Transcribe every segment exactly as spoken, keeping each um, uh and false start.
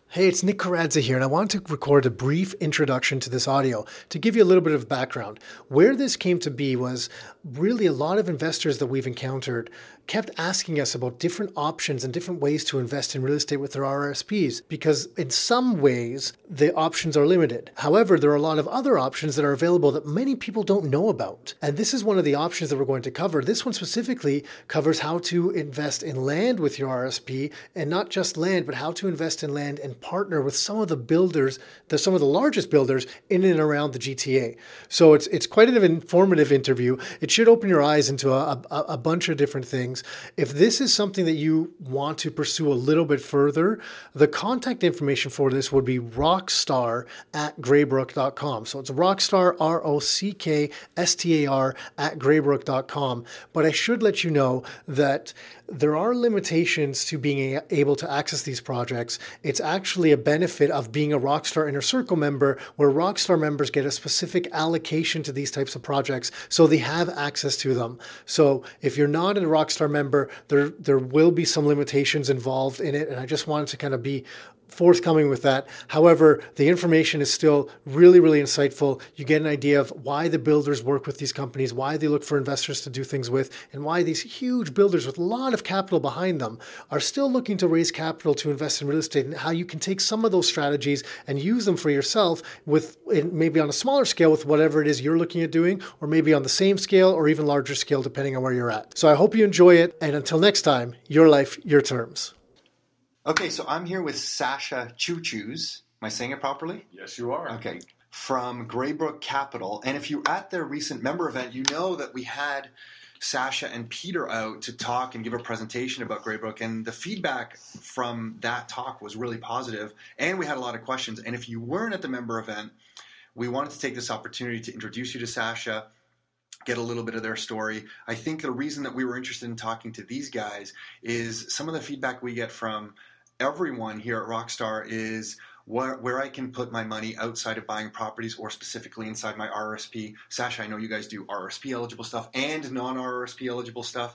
Hey, it's Nick Karadza here, and I wanted to record a brief introduction to this audio to give you a little bit of background. Where this came to be was really a lot of investors that we've encountered kept asking us about different options and different ways to invest in real estate with their R R S Ps, because in some ways the options are limited. However, there are a lot of other options that are available that many people don't know about. And this is one of the options that we're going to cover. This one specifically covers how to invest in land with your R R S P, and not just land, but how to invest in land and partner with some of the builders, the, some of the largest builders in and around the G T A. So it's it's quite an informative interview. It should open your eyes into a, a, a bunch of different things. If this is something that you want to pursue a little bit further, the contact information for this would be rockstar at graybrook dot com. So it's rockstar, R O C K S T A R, at graybrook dot com. But I should let you know that there are limitations to being able to access these projects. It's actually a benefit of being a Rockstar Inner Circle member, where Rockstar members get a specific allocation to these types of projects, so they have access to them. So if you're not a Rockstar member, there there will be some limitations involved in it, and I just wanted to kind of be forthcoming with that. However, the information is still really, really insightful. You get an idea of why the builders work with these companies, why they look for investors to do things with, and why these huge builders with a lot of capital behind them are still looking to raise capital to invest in real estate, and how you can take some of those strategies and use them for yourself, with maybe on a smaller scale with whatever it is you're looking at doing, or maybe on the same scale or even larger scale, depending on where you're at. So I hope you enjoy it. And until next time, your life, your terms. Okay, so I'm here with Sasha Choo-Choos. Am I saying it properly? Yes, you are. Okay, from Graybrook Capital. And if you're at their recent member event, you know that we had Sasha and Peter out to talk and give a presentation about Graybrook. And the feedback from that talk was really positive, and we had a lot of questions. And if you weren't at the member event, we wanted to take this opportunity to introduce you to Sasha, get a little bit of their story. I think the reason that we were interested in talking to these guys is some of the feedback we get from everyone here at Rockstar is where, where I can put my money outside of buying properties, or specifically inside my R R S P. Sasha, I know you guys do R R S P eligible stuff and non-R R S P eligible stuff.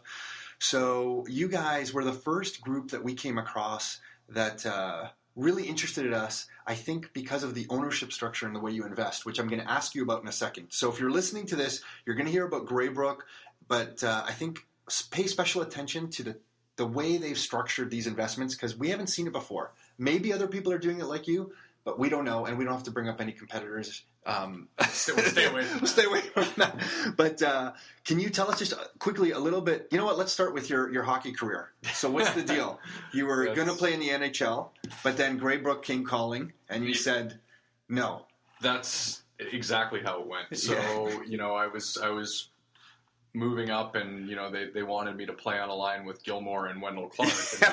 So you guys were the first group that we came across that uh, really interested us, I think, because of the ownership structure and the way you invest, which I'm going to ask you about in a second. So if you're listening to this, you're going to hear about Graybrook, but uh, I think pay special attention to the the way they've structured these investments, because we haven't seen it before. Maybe other people are doing it like you, but we don't know, and we don't have to bring up any competitors. Um, we'll stay away from that. stay away from that. But uh, can you tell us just quickly a little bit? You know what? Let's start with your, your hockey career. So what's the deal? You were going to play in the N H L, but then Graybrook came calling, and you said no. That's exactly how it went. So yeah. you know, I was I was. moving up, and you know they, they wanted me to play on a line with Gilmore and Wendell Clark.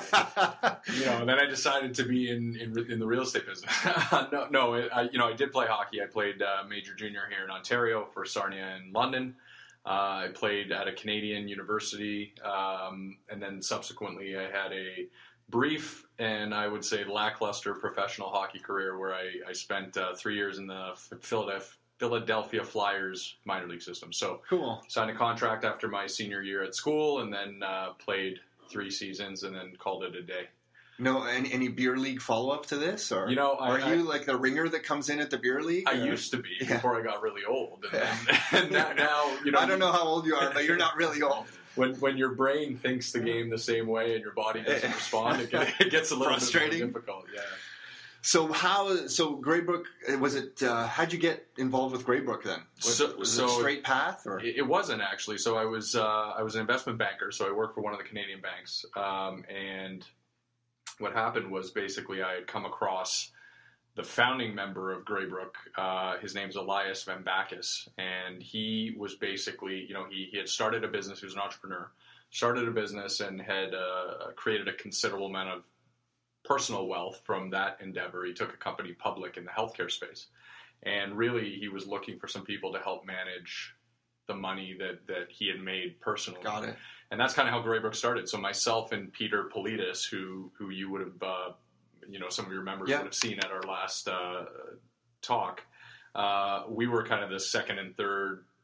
And, you know, and then I decided to be in in, in the real estate business. no, no, it, I, you know I did play hockey. I played uh, major junior here in Ontario for Sarnia in London. Uh, I played at a Canadian university, um, and then subsequently I had a brief and I would say lackluster professional hockey career where I, I spent uh, three years in the Philadelphia. Philadelphia Flyers minor league system. So cool. Signed a contract after my senior year at school, and then uh, played three seasons, and then called it a day. No, any, any beer league follow up to this, or you know, I, are you I, like the ringer that comes in at the beer league? I or? used to be yeah. before I got really old, and, then, and now, now you know. I don't know how old you are, but you're not really old. When when your brain thinks the game the same way and your body doesn't respond, it, it gets a little frustrating, bit more difficult. Yeah. So how? So Graybrook, was it? Uh, how'd you get involved with Graybrook then? Was, so, was so it a straight path, or it, it wasn't actually. So I was uh, I was an investment banker. So I worked for one of the Canadian banks. Um, and what happened was basically I had come across the founding member of Graybrook. Uh, his name's Elias Van Bacchus, and he was basically, you know, he he had started a business. He was an entrepreneur, started a business, and had uh, created a considerable amount of personal wealth from that endeavor. He took a company public in the healthcare space, and really he was looking for some people to help manage the money that, that he had made personally. Got it. And that's kind of how Graybrook started. So myself and Peter Politis, who who you would have, uh, you know, some of your members yeah. would have seen at our last uh, talk, uh, we were kind of the second and third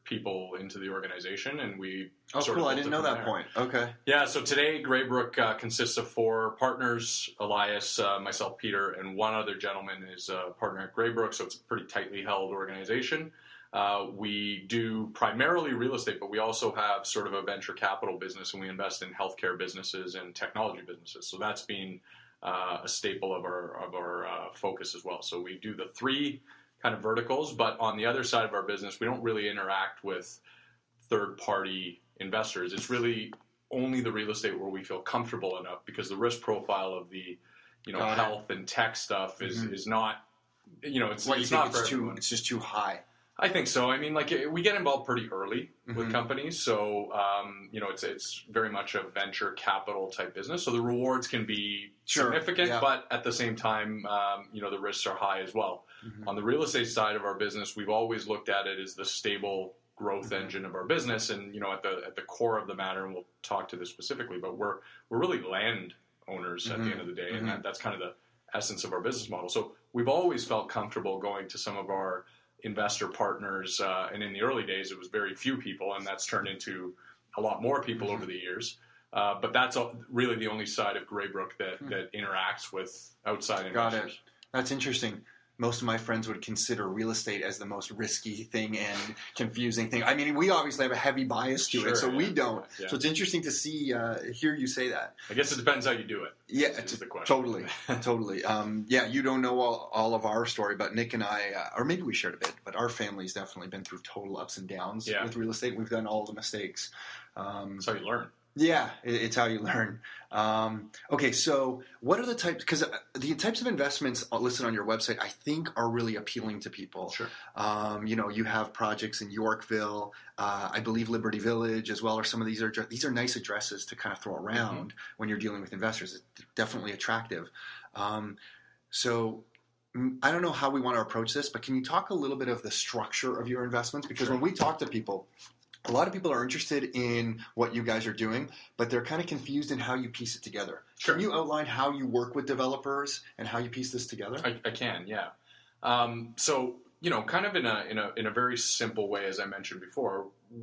people into the organization, and we oh sort cool of I didn't know that there. point. Okay. Yeah, so today Graybrook uh, consists of four partners: Elias, uh, myself, Peter, and one other gentleman is a partner at Graybrook. So it's a pretty tightly held organization. Uh, we do primarily real estate, but we also have sort of a venture capital business, and we invest in healthcare businesses and technology businesses. So that's been uh, a staple of our of our uh, focus as well. So we do the three kind of verticals, but on the other side of our business, we don't really interact with third-party investors. It's really only the real estate where we feel comfortable enough, because the risk profile of the, you know, Got it. health and tech stuff is Mhm. is not, you know, it's, What, you it's think not for it's too everyone. it's just too high? I think so. I mean, like, we get involved pretty early with Mhm. companies, so um, you know, it's it's very much a venture capital type business. So the rewards can be Sure, significant, yeah. but at the same time, um, you know, the risks are high as well. Mhm. On the real estate side of our business, we've always looked at it as the stable growth Mhm. engine of our business, and you know, at the at the core of the matter, and we'll talk to this specifically, but we're we're really land owners at Mhm. the end of the day, Mhm. and that, that's kind of the essence of our business model. So we've always felt comfortable going to some of our investor partners, uh, and in the early days it was very few people, and that's turned into a lot more people Mhm. over the years. Uh, but that's all, really the only side of Graybrook that, Hmm. that interacts with outside Got investors. it. That's interesting. Most of my friends would consider real estate as the most risky thing and confusing thing. I mean, we obviously have a heavy bias to Sure, it, so we yeah, don't. yeah. So it's interesting to see, uh, hear you say that. I guess it depends how you do it. Yeah, is it's the question. totally, totally. Um, yeah, you don't know all, all of our story, but Nick and I, uh, or maybe we shared a bit, but our family's definitely been through total ups and downs Yeah. with real estate. We've done all the mistakes. Um, That's how you learn. Yeah, it, it's how you learn. Um, okay, so what are the types? Because the types of investments listed on your website, I think, are really appealing to people. Sure. Um, you know, you have projects in Yorkville, uh, I believe Liberty Village as well. Or some of these are these are nice addresses to kind of throw around Mm-hmm. when you're dealing with investors. It's definitely attractive. Um, so. mm, I don't know how we want to approach this, but can you talk a little bit of the structure of your investments? Because Sure. when we talk to people, a lot of people are interested in what you guys are doing, but they're kind of confused in how you piece it together. Sure. Can you outline how you work with developers and how you piece this together? I, I can, yeah. Um, so, you know, kind of in a, in a in a very simple way, as I mentioned before,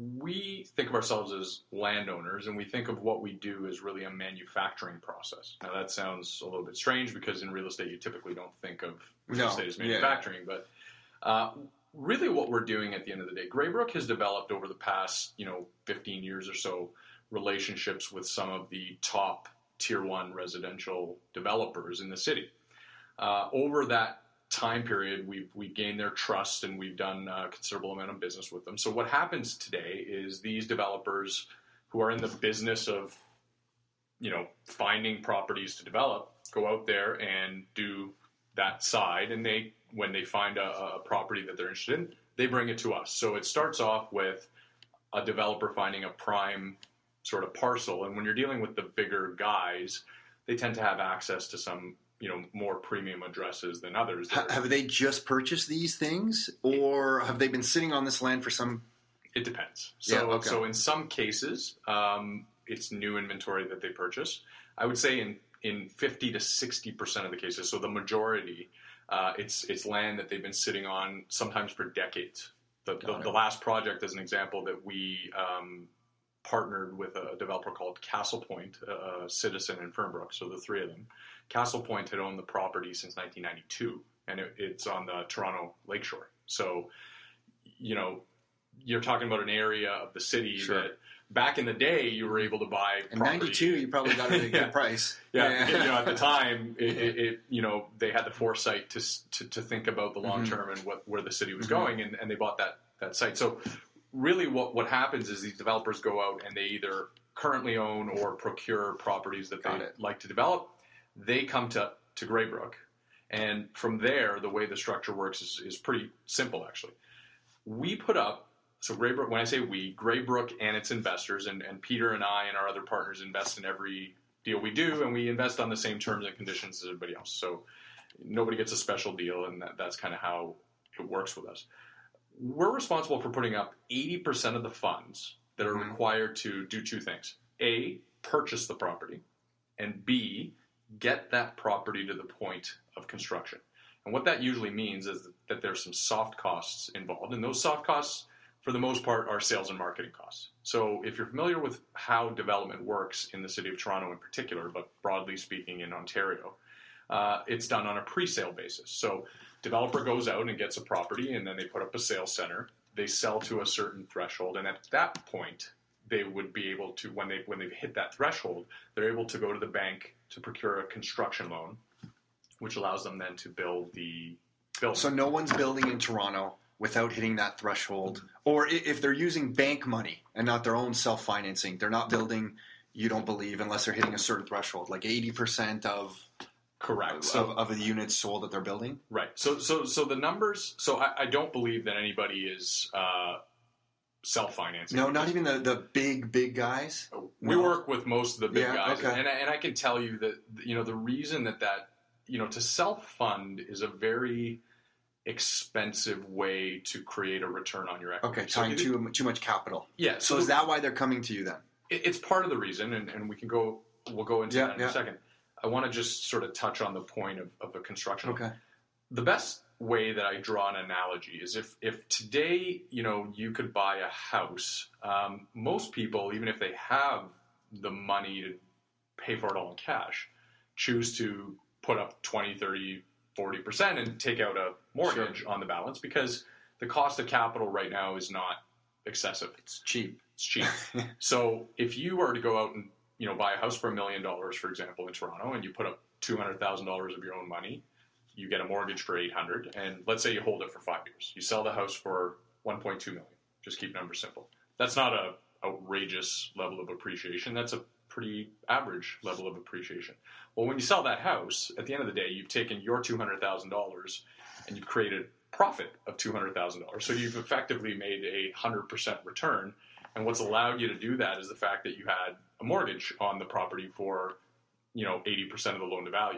we think of ourselves as landowners, and we think of what we do as really a manufacturing process. Now, that sounds a little bit strange, because in real estate, you typically don't think of real No, estate as yeah. manufacturing, but uh, really what we're doing at the end of the day, Graybrook has developed over the past, you know, fifteen years or so, relationships with some of the top tier one residential developers in the city. Uh, over that time period, we've, we've gained their trust, and we've done a considerable amount of business with them. So what happens today is these developers who are in the business of, you know, finding properties to develop, go out there and do that side, and they, when they find a, a property that they're interested in, they bring it to us. So it starts off with a developer finding a prime sort of parcel, and when you're dealing with the bigger guys, they tend to have access to some, you know, more premium addresses than others. Ha- have they just purchased these things, or have they been sitting on this land for some? It depends. So, Yeah, okay. so in some cases, um, it's new inventory that they purchase. I would say in, in fifty to sixty percent of the cases, so the majority, uh, it's it's land that they've been sitting on sometimes for decades. The, the, Got it. the last project, as an example, that we um, partnered with a developer called Castle Point, uh, Citizen and Fernbrook, so the three of them. Castle Point had owned the property since nineteen ninety-two, and it, it's on the Toronto Lakeshore. So, you know, you're talking about an area of the city Sure. that back in the day you were able to buy In property. ninety-two, you probably got it at a Yeah. good price. Yeah, you know, at the time, it, it, it you know, they had the foresight to s- to, to think about the long term and what where the city was Mhm. going, and, and they bought that that site. So, really, what what happens is these developers go out and they either currently own or procure properties that Got they it. like to develop. They come to to Graybrook, and from there, the way the structure works is, is pretty simple. Actually, we put up. So Graybrook, when I say we, Graybrook and its investors, and, and Peter and I and our other partners invest in every deal we do, and we invest on the same terms and conditions as everybody else. So nobody gets a special deal, and that, that's kind of how it works with us. We're responsible for putting up eighty percent of the funds that are Mhm. required to do two things. A, purchase the property, and B, get that property to the point of construction. And what that usually means is that there's some soft costs involved, and those soft costs for the most part, are sales and marketing costs. So if you're familiar with how development works in the city of Toronto in particular, but broadly speaking in Ontario, uh, it's done on a pre-sale basis. So developer goes out and gets a property, and then they put up a sales center. They sell to a certain threshold, and at that point, they would be able to, when they when they've hit that threshold, they're able to go to the bank to procure a construction loan, which allows them then to build the building. So no one's building in Toronto without hitting that threshold. Or if they're using bank money and not their own self-financing, they're not building, you don't believe, unless they're hitting a certain threshold, like eighty percent of correct of, so, of the units sold that they're building? Right. So so so the numbers, so I, I don't believe that anybody is uh, self-financing. No, not even the, the big, big guys? We No. work with most of the big Yeah, guys. okay. And, I, and I can tell you that, you know, the reason that that, you know, to self-fund is a very expensive way to create a return on your equity. Okay, So tying it- too, too much capital. Yeah. So is that why they're coming to you then? it- it's part of the reason, and, and we can go, we'll go into Yeah, that in yeah. a second. I want to just sort of touch on the point of, of the construction. Okay. The best way that I draw an analogy is if, if today, you know, you could buy a house, um, most people, even if they have the money to pay for it all in cash, choose to put up twenty, thirty, forty percent and take out a mortgage Sure. on the balance because the cost of capital right now is not excessive. It's cheap. It's cheap. So if you were to go out and, you know, buy a house for a million dollars, for example, in Toronto, and you put up two hundred thousand dollars of your own money, you get a mortgage for eight hundred, and let's say you hold it for five years. You sell the house for one point two million. Just keep numbers simple. That's not a outrageous level of appreciation. That's a pretty average level of appreciation. Well, when you sell that house, at the end of the day, you've taken your two hundred thousand dollars and you've created profit of two hundred thousand dollars. So you've effectively made a one hundred percent return. And what's allowed you to do that is the fact that you had a mortgage on the property for, you know, eighty percent of the loan to value.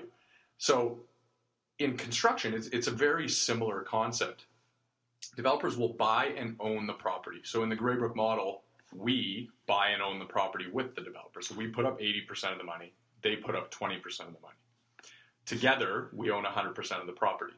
So in construction, it's, it's a very similar concept. Developers will buy and own the property. So in the Graybrook model, we buy and own the property with the developer. So we put up eighty percent of the money. They put up twenty percent of the money. Together, we own one hundred percent of the property.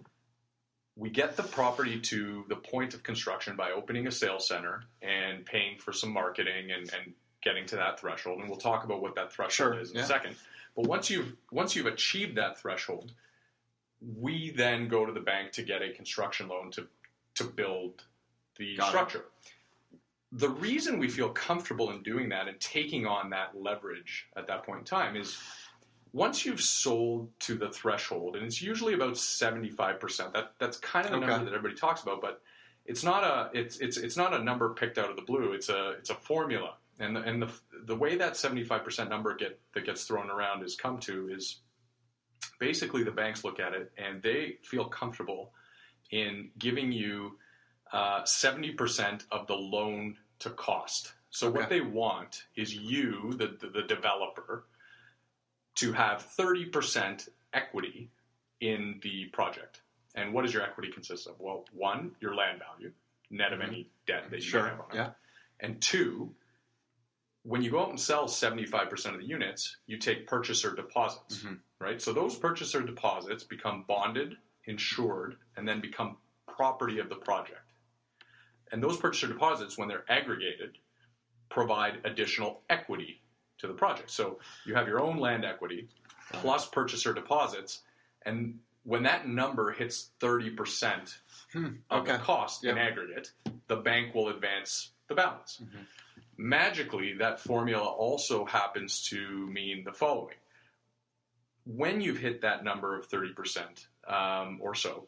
We get the property to the point of construction by opening a sales center and paying for some marketing and, and getting to that threshold. And we'll talk about what that threshold Sure, is in yeah. a second. But once you've once you've achieved that threshold, we then go to the bank to get a construction loan to, to build the Got it. structure. The reason we feel comfortable in doing that and taking on that leverage at that point in time is once you've sold to the threshold, and it's usually about seventy-five percent. That that's kind of the Okay. number that everybody talks about, but it's not a it's it's it's not a number picked out of the blue. It's a it's a formula, and the, and the the way that seventy-five percent number get that gets thrown around is come to is basically the banks look at it and they feel comfortable in giving you uh, seventy percent of the loan to cost. So what Okay. they want is you, the, the, the developer, to have thirty percent equity in the project. And what does your equity consist of? Well, one, your land value, net of any debt that you Sure, may have on it. yeah. And two, when you go out and sell seventy-five percent of the units, you take purchaser deposits, Mhm. right? So those purchaser deposits become bonded, insured, and then become property of the project. And those purchaser deposits, when they're aggregated, provide additional equity to the project. So you have your own land equity plus purchaser deposits, and when that number hits thirty percent Hmm, of okay. the cost in Yep. aggregate, the bank will advance the balance. Mm-hmm. Magically, that formula also happens to mean the following. When you've hit that number of thirty percent um, or so,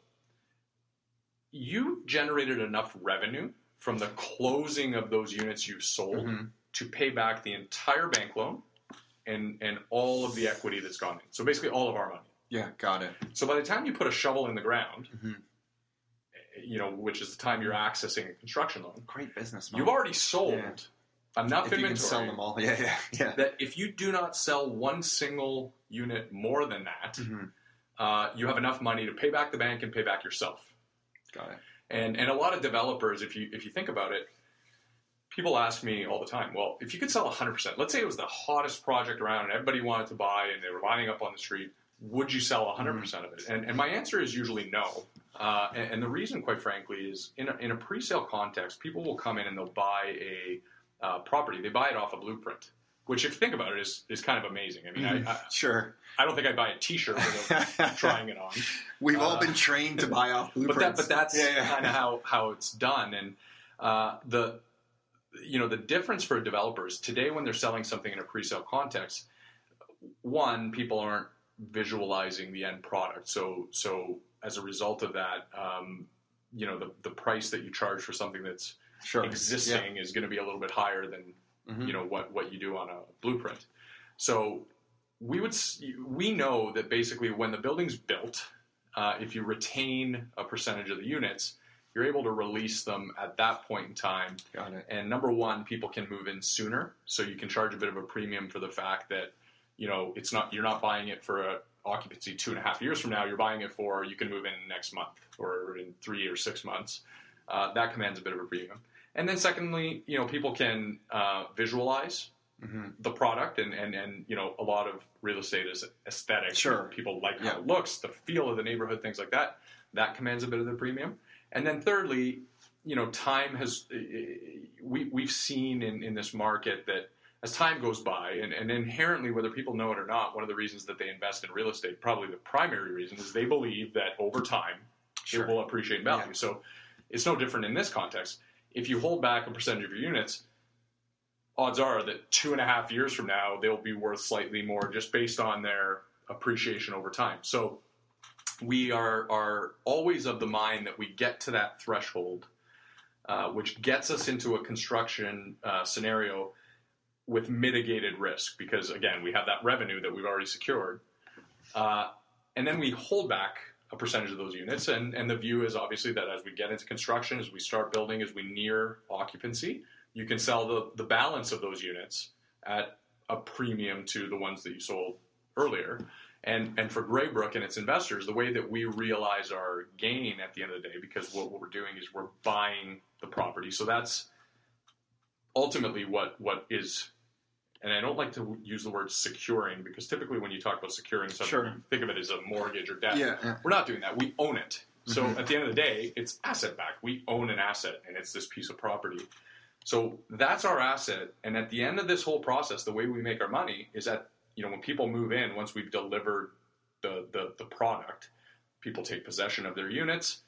you've generated enough revenue from the closing of those units you've sold Mhm. to pay back the entire bank loan and, and all of the equity that's gone in. So basically all of our money. Yeah, got it. So by the time you put a shovel in the ground, Mhm. you know, which is the time you're accessing a construction loan, Great business you've model. already sold Yeah. enough If you inventory can sell them all. Yeah, yeah, yeah. that if you do not sell one single unit more than that, Mhm. uh, you have enough money to pay back the bank and pay back yourself. Got it. And and a lot of developers, if you if you think about it, people ask me all the time, well, if you could sell one hundred percent, let's say it was the hottest project around and everybody wanted to buy and they were lining up on the street, would you sell one hundred percent of it? And, and my answer is usually no. Uh, and, and the reason, quite frankly, is in a, in a pre-sale context, people will come in and they'll buy a uh, property. They buy it off a blueprint, which, if you think about it, is, is kind of amazing. I mean, mm-hmm. I, I, sure. I don't think I'd buy a T-shirt without trying it on. We've uh, all been trained to buy off blueprints. But, that, but that's yeah, yeah. kind of how, how it's done. And uh, the you know the difference for developers today when they're selling something in a pre-sale context, one, people aren't visualizing the end product. So so as a result of that, um, you know the the price that you charge for something that's sure. existing yeah. is going to be a little bit higher than mm-hmm. you know what what you do on a blueprint. So we would we know that basically when the building's built, uh, if you retain a percentage of the units, you're able to release them at that point in time. Got it. And number one, people can move in sooner, so you can charge a bit of a premium for the fact that you know it's not you're not buying it for a occupancy two and a half years from now. You're buying it for you can move in next month or in three or six months. Uh, that commands a bit of a premium. And then secondly, you know people can uh, visualize. Mm-hmm. the product and, and, and, you know, a lot of real estate is aesthetic. Sure. People like yeah. how it looks, the feel of the neighborhood, things like that. That commands a bit of the premium. And then thirdly, you know, time has, we, we've seen in, in this market that as time goes by and, and inherently, whether people know it or not, one of the reasons that they invest in real estate, probably the primary reason is they believe that over time sure. it will appreciate in value. Yeah. So it's no different in this context. If you hold back a percentage of your units, odds are that two and a half years from now, they'll be worth slightly more just based on their appreciation over time. So we are, are always of the mind that we get to that threshold, uh, which gets us into a construction uh, scenario with mitigated risk because, again, we have that revenue that we've already secured. Uh, and then we hold back a percentage of those units. And, and the view is obviously that as we get into construction, as we start building, as we near occupancy, you can sell the, the balance of those units at a premium to the ones that you sold earlier. And and for Greybrook and its investors, the way that we realize our gain at the end of the day, because what, what we're doing is we're buying the property. So that's ultimately what what is, and I don't like to use the word securing, because typically when you talk about securing something, sure. you think of it as a mortgage or debt. Yeah, yeah. We're not doing that. We own it. So Mm-hmm. at the end of the day, it's asset backed. We own an asset, and it's this piece of property. So that's our asset, and at the end of this whole process, the way we make our money is that, you know, when people move in, once we've delivered the, the, the product, people take possession of their units.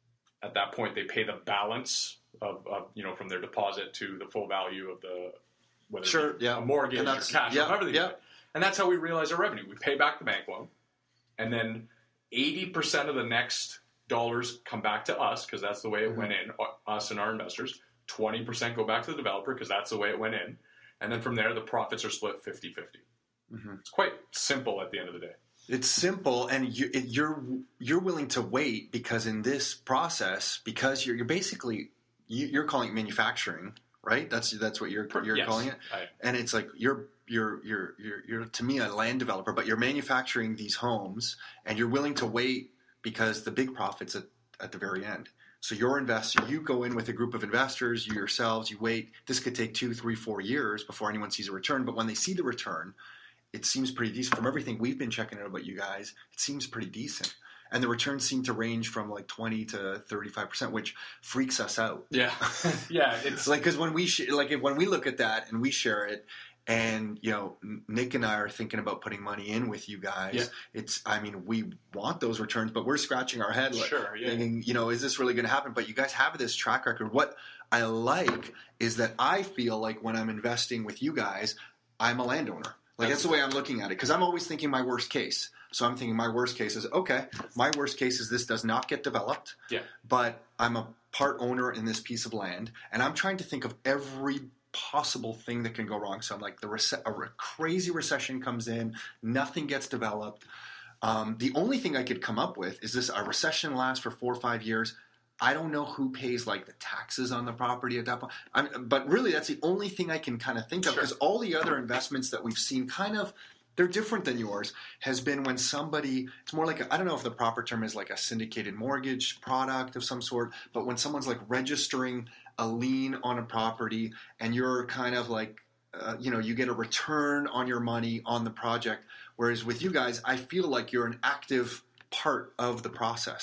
At that point, they pay the balance of, of you know, from their deposit to the full value of the, whether sure, it be yeah. a mortgage or cash, yeah, or however they yeah. do it. And that's how we realize our revenue. We pay back the bank loan, and then eighty percent of the next dollars come back to us, because that's the way it mm-hmm. went in, us and our investors. twenty percent go back to the developer because that's the way it went in. And then from there, the profits are split fifty-fifty. Mm-hmm. It's quite simple at the end of the day. It's simple, and you, it, you're you're willing to wait because in this process, because you're, you're basically, you, you're calling it manufacturing, right? That's that's what you're you're yes, calling it. And it's like you're, you're, you're, you're, you're, to me, a land developer, but you're manufacturing these homes, and you're willing to wait because the big profit's at, at the very end. So your investor, you go in with a group of investors, you yourselves, you wait. This could take two, three, four years before anyone sees a return. But when they see the return, it seems pretty decent. From everything we've been checking out about you guys, it seems pretty decent. And the returns seem to range from like twenty to thirty-five percent, which freaks us out. Yeah. yeah. It's like, because when we, sh- like, if, when we look at that and we share it, and, you know, Nick and I are thinking about putting money in with you guys. Yeah. It's, I mean, we want those returns, but we're scratching our head like, sure, yeah. thinking, you know, is this really going to happen? But you guys have this track record. What I like is that I feel like when I'm investing with you guys, I'm a landowner. Like, that's, that's the way I'm looking at it, because I'm always thinking my worst case. So I'm thinking my worst case is, okay, my worst case is this does not get developed, yeah. but I'm a part owner in this piece of land, and I'm trying to think of every possible thing that can go wrong. So I'm like, the rece- a re- crazy recession comes in, nothing gets developed. Um, the only thing I could come up with is this: a recession lasts for four or five years. I don't know who pays like the taxes on the property at that point. I'm, but really, that's the only thing I can kind of think of, because sure. all the other investments that we've seen kind of, they're different than yours, has been when somebody, it's more like, a, I don't know if the proper term is like a syndicated mortgage product of some sort, but when someone's like registering a lien on a property and you're kind of like, uh, you know, you get a return on your money on the project. Whereas with you guys, I feel like you're an active part of the process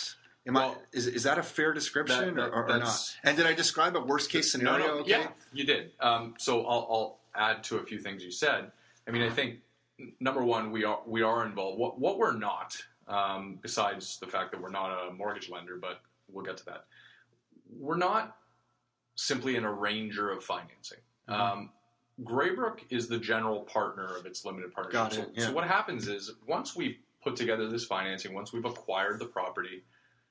Am Well, I, is, is that a fair description that- that- or, or, or not? that's- And did I describe a worst case scenario? No, no, okay? yeah, you did. Um, so I'll, I'll add to a few things you said. I mean, I think number one, we are we are involved. What what we're not, um, besides the fact that we're not a mortgage lender, but we'll get to that. We're not simply an arranger of financing. Mm-hmm. Um, Graybrook is the general partner of its limited partnership. Got it, So, yeah. so what happens is once we put together this financing, once we've acquired the property,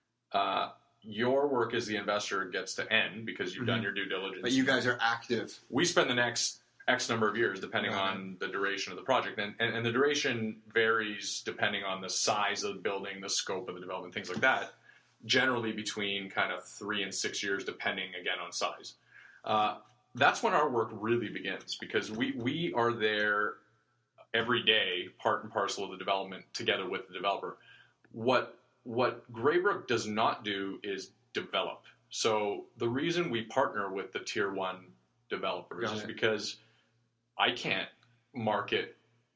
uh, your work as the investor gets to end because you've Mm-hmm. done your due diligence. But you guys are active. We spend the next X number of years, depending Got on the duration of the project, and, and and the duration varies depending on the size of the building, the scope of the development, things like that. Generally, between kind of three and six years, depending again on size. Uh, that's when our work really begins because we we are there every day, part and parcel of the development, together with the developer. What what Graybrook does not do is develop. So the reason we partner with the tier one developers Got is it. because I can't market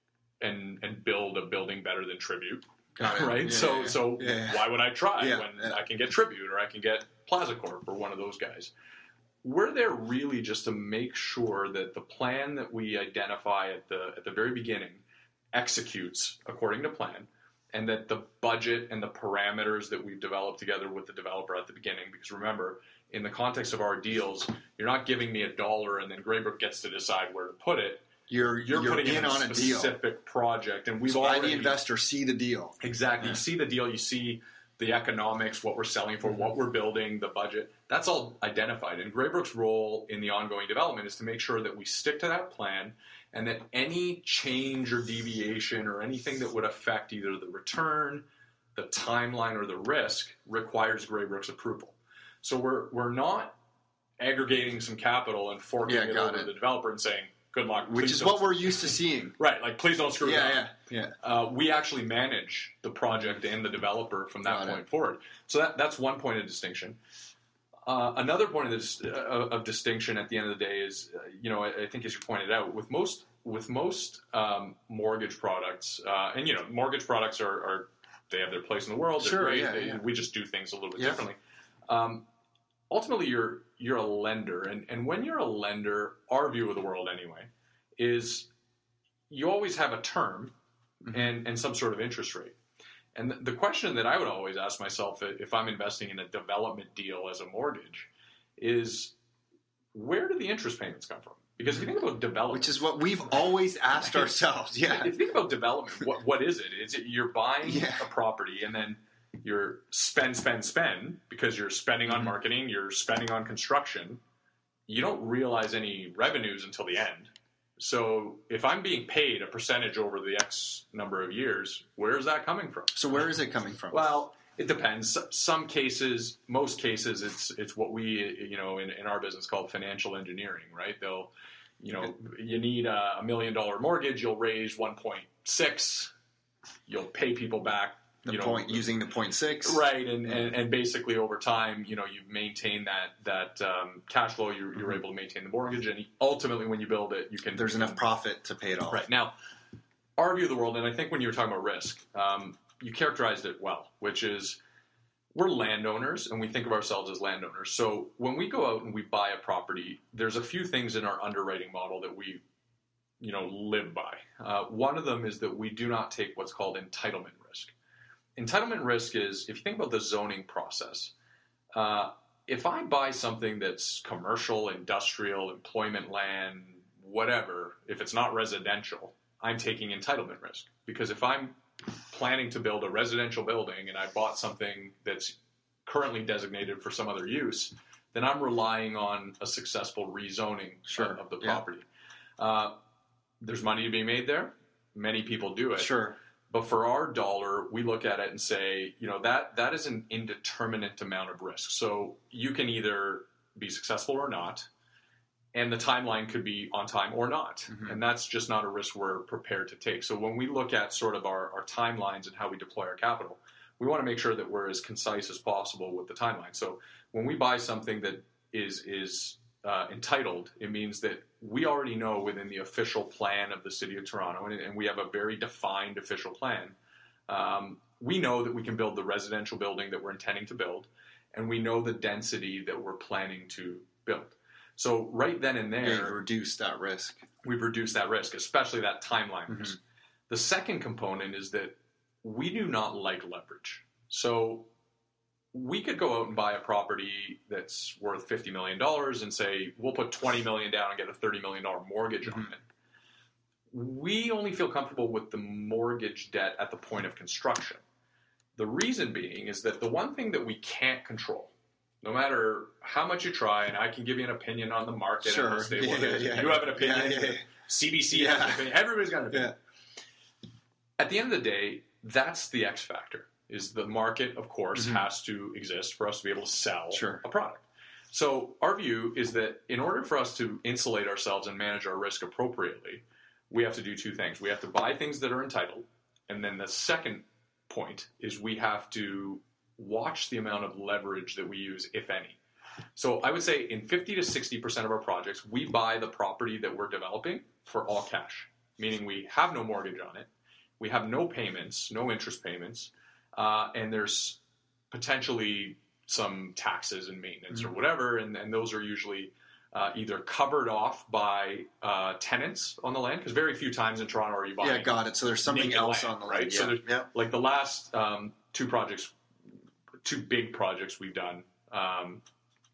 and and build a building better than Tribute, Got it. right? Yeah, so yeah, so yeah, yeah. why would I try Yeah, when yeah. I can get Tribute or I can get Plaza Corp or one of those guys? We're there really just to make sure that the plan that we identify at the at the very beginning executes according to plan, and that the budget and the parameters that we've developed together with the developer at the beginning. Because remember, in the context of our deals, you're not giving me a dollar and then Graybrook gets to decide where to put it. You're, You're, you're putting in in a on a deal. specific project, and we've So I, already the investor, see the deal. exactly. Yeah. You see the deal. You see the economics, what we're selling for, what we're building, the budget. That's all identified. And Graybrook's role in the ongoing development is to make sure that we stick to that plan and that any change or deviation or anything that would affect either the return, the timeline, or the risk requires Graybrook's approval. So we're we're not aggregating some capital and forking Yeah, it got over it. to the developer and saying, good luck. Which please is don't- what we're used to seeing. Right, like please don't screw it up. Yeah, yeah, yeah. Uh, we actually manage the project and the developer from that Got it. point forward. So that, that's one point of distinction. Uh, another point of, dis- uh, of distinction at the end of the day is, uh, you know, I, I think as you pointed out, with most with most um, mortgage products, uh, and you know, mortgage products are, are they have their place in the world. They're Sure, great. yeah, They- yeah. We just do things a little bit Yeah. differently. Um, ultimately, you're you're a lender, and, and when you're a lender, our view of the world anyway is you always have a term Mm-hmm. and, and some sort of interest rate. And the, the question that I would always ask myself if I'm investing in a development deal as a mortgage is, where do the interest payments come from? Because if you think about development, Which is what we've always asked ourselves. Yeah. if you think about development, what what is it? Is it you're buying Yeah. a property and then you're spend, spend, spend because you're spending on Mhm. marketing, you're spending on construction. You don't realize any revenues until the end. So if I'm being paid a percentage over the X number of years, where is that coming from? So where is it coming from? Well, it depends. S- Some cases, most cases, it's it's what we you know in, in our business call financial engineering, right? They'll, you know, you need a, a million dollar mortgage, you'll raise one point six, you'll pay people back, the you know, point using the point six. right, and, and and basically over time, you know, you maintain that that um, cash flow, you're, you're Mhm. able to maintain the mortgage, and ultimately, when you build it, you can There's you enough can- profit to pay it off. Right. Now, our view of the world, and I think when you were talking about risk, um, you characterized it well, which is we're landowners and we think of ourselves as landowners. So when we go out and we buy a property, there's a few things in our underwriting model that we, you know, live by. Uh, one of them is that we do not take what's called entitlement risk. Entitlement risk is, if you think about the zoning process, uh, if I buy something that's commercial, industrial, employment land, whatever, if it's not residential, I'm taking entitlement risk. Because if I'm planning to build a residential building and I bought something that's currently designated for some other use, then I'm relying on a successful rezoning Sure, of, of the yeah. property. Uh, there's money to be made there. Many people do it. Sure. But for our dollar, we look at it and say, you know, that that is an indeterminate amount of risk. So you can either be successful or not, and the timeline could be on time or not. Mhm. And that's just not a risk we're prepared to take. So when we look at sort of our, our timelines and how we deploy our capital, we want to make sure that we're as concise as possible with the timeline. So when we buy something that is is uh, entitled, it means that we already know within the official plan of the City of Toronto, and, and we have a very defined official plan, um, we know that we can build the residential building that we're intending to build, and we know the density that we're planning to build. So right then and there, yeah, you've reduced that risk. We've reduced that risk, especially that timeline Mm-hmm. risk. The second component is that we do not like leverage. So we could go out and buy a property that's worth fifty million dollars and say, we'll put twenty million dollars down and get a thirty million dollars mortgage Mm-hmm. on it. We only feel comfortable with the mortgage debt at the point of construction. The reason being is that the one thing that we can't control, no matter how much you try, and I can give you an opinion on the market Sure. and how stable Yeah, it is, yeah, you have an opinion, yeah, yeah, yeah. C B C Yeah. has an opinion, everybody's got an opinion. Yeah. At the end of the day, that's the X factor, is the market, of course, Mhm. has to exist for us to be able to sell Sure. a product. So our view is that in order for us to insulate ourselves and manage our risk appropriately, we have to do two things. We have to buy things that are entitled, and then the second point is we have to watch the amount of leverage that we use, if any. So I would say in fifty to sixty percent of our projects, we buy the property that we're developing for all cash, meaning we have no mortgage on it, we have no payments, no interest payments, uh, and there's potentially some taxes and maintenance Mm-hmm. or whatever, and, and those are usually uh, either covered off by uh, tenants on the land, because very few times in Toronto are you buying. Yeah, got it. So there's something naked else land, on the right? land. So Yeah. there's, yeah. like the last um, two projects, two big projects we've done. Um,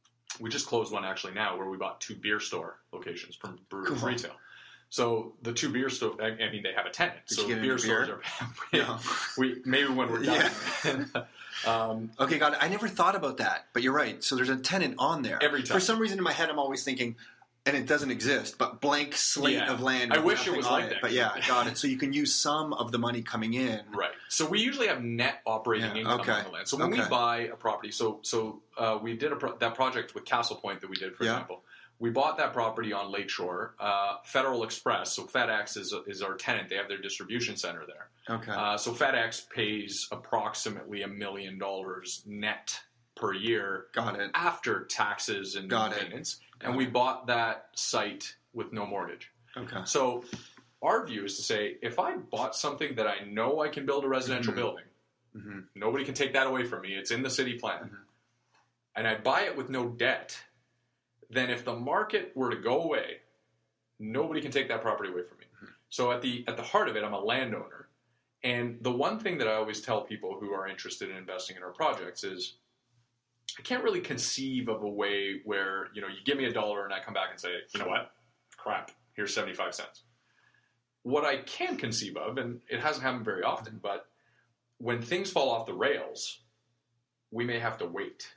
we just closed one actually now where we bought two beer store locations from Brewers Cool. Retail. So the two beer store, I, I mean, they have a tenant. Did so you the get beer any stores beer? are. No. we maybe when we're done. um, Okay, got it. I never thought about that, but you're right. So there's a tenant on there. Every time. For some reason in my head, I'm always thinking, and it doesn't exist, but blank slate Yeah. of land. I with wish it nothing was on like it. that. But yeah, got it. So you can use some of the money coming in. Right. So we usually have net operating Yeah, income okay. on the land. So when we Okay. buy a property, so so uh, we did a pro- that project with Castle Point that we did, for Yeah. example. We bought that property on Lakeshore. Uh, Federal Express, so FedEx is is our tenant. They have their distribution center there. Okay. Uh, so FedEx pays approximately a million dollars net per year got it. after taxes and Got it. maintenance. Got and we it. bought that site with no mortgage. Okay. So our view is to say, if I bought something that I know I can build a residential Mhm. building, hmm nobody can take that away from me, it's in the city plan, Mhm. and I buy it with no debt, then if the market were to go away, nobody can take that property away from me. Mm-hmm. So at the at the heart of it, I'm a landowner. And the one thing that I always tell people who are interested in investing in our projects is, I can't really conceive of a way where, you know, you give me a dollar and I come back and say, you know what, crap, here's seventy-five cents. What I can conceive of, and it hasn't happened very often, but when things fall off the rails, we may have to wait.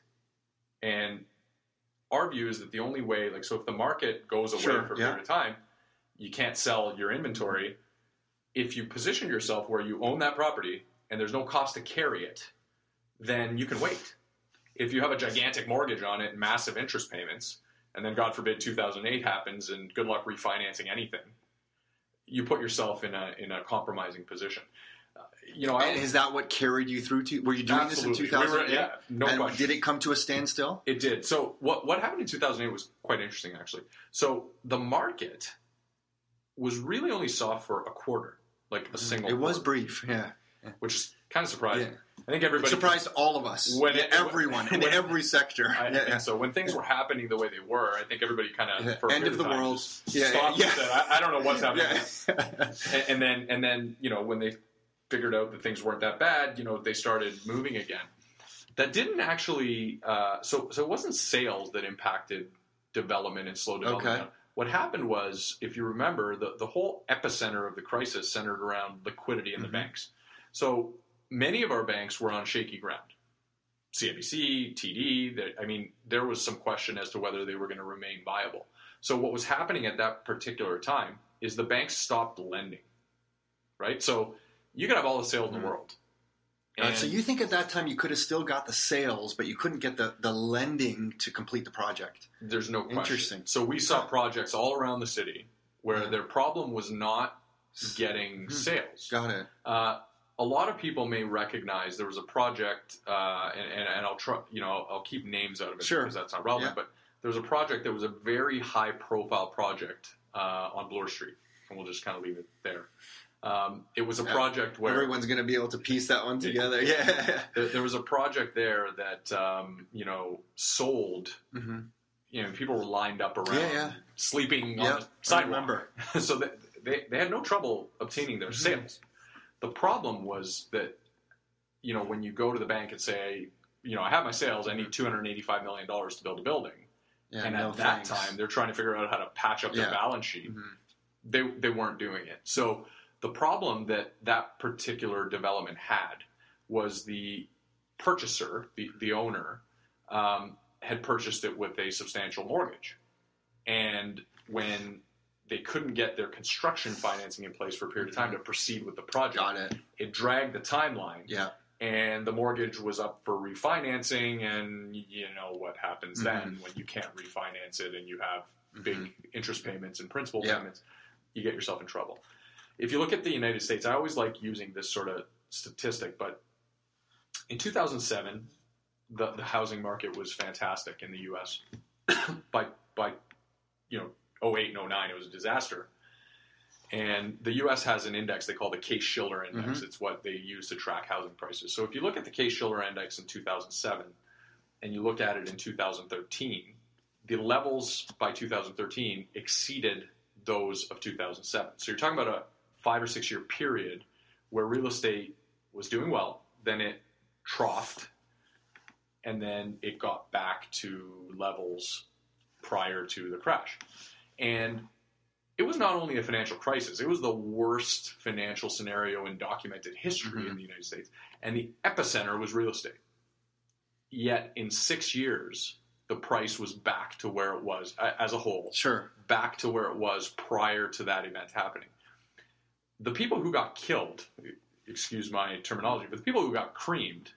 And our view is that the only way, like, so if the market goes away Sure, for a yeah. period of time, you can't sell your inventory. If you position yourself where you own that property and there's no cost to carry it, then you can wait. If you have a gigantic mortgage on it, massive interest payments, and then God forbid two thousand eight happens and good luck refinancing anything, you put yourself in a in a compromising position. Uh, you know, I, And is that what carried you through to? Were you doing absolutely. this in two thousand eight? We were- yeah, no and question. did it come to a standstill? It did. So what what happened in two thousand eight was quite interesting, actually. So the market was really only soft for a quarter, like a single. It was quarter, brief. Yeah. which is kind of surprising. Yeah. I think everybody Surprised all of us. When Yeah, it- everyone in when- every sector. I, I yeah, think yeah. so. When things were happening the way they were, I think everybody kind of Yeah. for a End period of the time world. just Yeah, stopped yeah. and said, I, I don't know what's happening. Yeah. and, and then and then you know when they figured out that things weren't that bad, you know they started moving again. That didn't actually. Uh, so so it wasn't sales that impacted development and slow development. Okay. What happened was, if you remember, the the whole epicenter of the crisis centered around liquidity in Mhm. the banks. So many of our banks were on shaky ground. C I B C, T D, that, I mean, there was some question as to whether they were going to remain viable. So what was happening at that particular time is the banks stopped lending, right? So you could have all the sales in the Mhm. world. Uh, And so you think at that time you could have still got the sales, but you couldn't get the, the lending to complete the project. there's no question. Interesting. So we saw projects all around the city where Yeah. their problem was not getting Mhm. sales. Got it. Uh, a lot of people may recognize there was a project, uh, and, and, and I'll try, you know, I'll, I'll keep names out of it Sure. because that's not relevant. Yeah. But there was a project that was a very high-profile project uh, on Bloor Street, and we'll just kind of leave it there. Um, it was a project where everyone's going to be able to piece that one together. Yeah, there, there was a project there that um, you know sold. Mm-hmm. You know, people were lined up around, yeah, yeah. sleeping yep, on the sidewalk. I remember. So they, they they had no trouble obtaining their mm-hmm. sales. The problem was that you know when you go to the bank and say, you know, I have my sales, I need two hundred eighty-five million dollars to build a building, yeah, and no at that thanks. time they're trying to figure out how to patch up their yeah. balance sheet. Mm-hmm. They they weren't doing it. So the problem that that particular development had was the purchaser, the, the owner, um, had purchased it with a substantial mortgage. And when they couldn't get their construction financing in place for a period of time to proceed with the project, Got it. it dragged the timeline. Yeah. And the mortgage was up for refinancing, and you know what happens mm-hmm. then when you can't refinance it and you have big mm-hmm. interest payments and principal yeah. payments, you get yourself in trouble. If you look at the United States, I always like using this sort of statistic, but in two thousand seven, the, the housing market was fantastic in the U S by, by, you know, oh eight and oh nine, it was a disaster. And the U S has an index they call the Case-Shiller Index. Mm-hmm. It's what they use to track housing prices. So if you look at the Case-Shiller Index in two thousand seven and you look at it in two thousand thirteen, the levels by two thousand thirteen exceeded those of two thousand seven. So you're talking about a five or six year period where real estate was doing well, then it troughed, and then it got back to levels prior to the crash. And it was not only a financial crisis, it was the worst financial scenario in documented history mm-hmm. in the United States. And the epicenter was real estate. Yet in six years, the price was back to where it was as a whole. Sure. Back to where it was prior to that event happening. The people who got killed, excuse my terminology, but the people who got creamed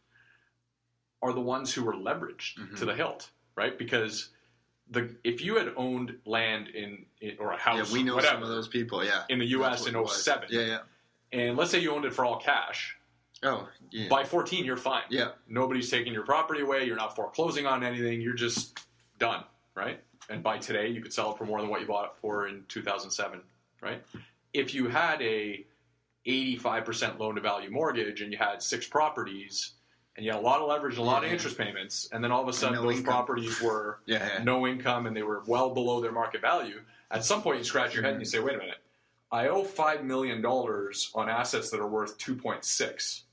are the ones who were leveraged mm-hmm. to the hilt, right? Because the if you had owned land in, in or a house, yeah, we know whatever, some of those people, yeah, in the U S in oh seven, yeah, yeah, and let's say you owned it for all cash. Oh, yeah. By fourteen, you're fine. Yeah, nobody's taking your property away. You're not foreclosing on anything. You're just done, right? And by today, you could sell it for more than what you bought it for in two thousand seven, right? If you had a eighty-five percent loan-to-value mortgage and you had six properties and you had a lot of leverage and a lot yeah. of interest payments, and then all of a sudden no those income. properties were yeah, yeah. no income and they were well below their market value, at some point you scratch your head and you say, wait a minute, I owe five million dollars on assets that are worth two point six.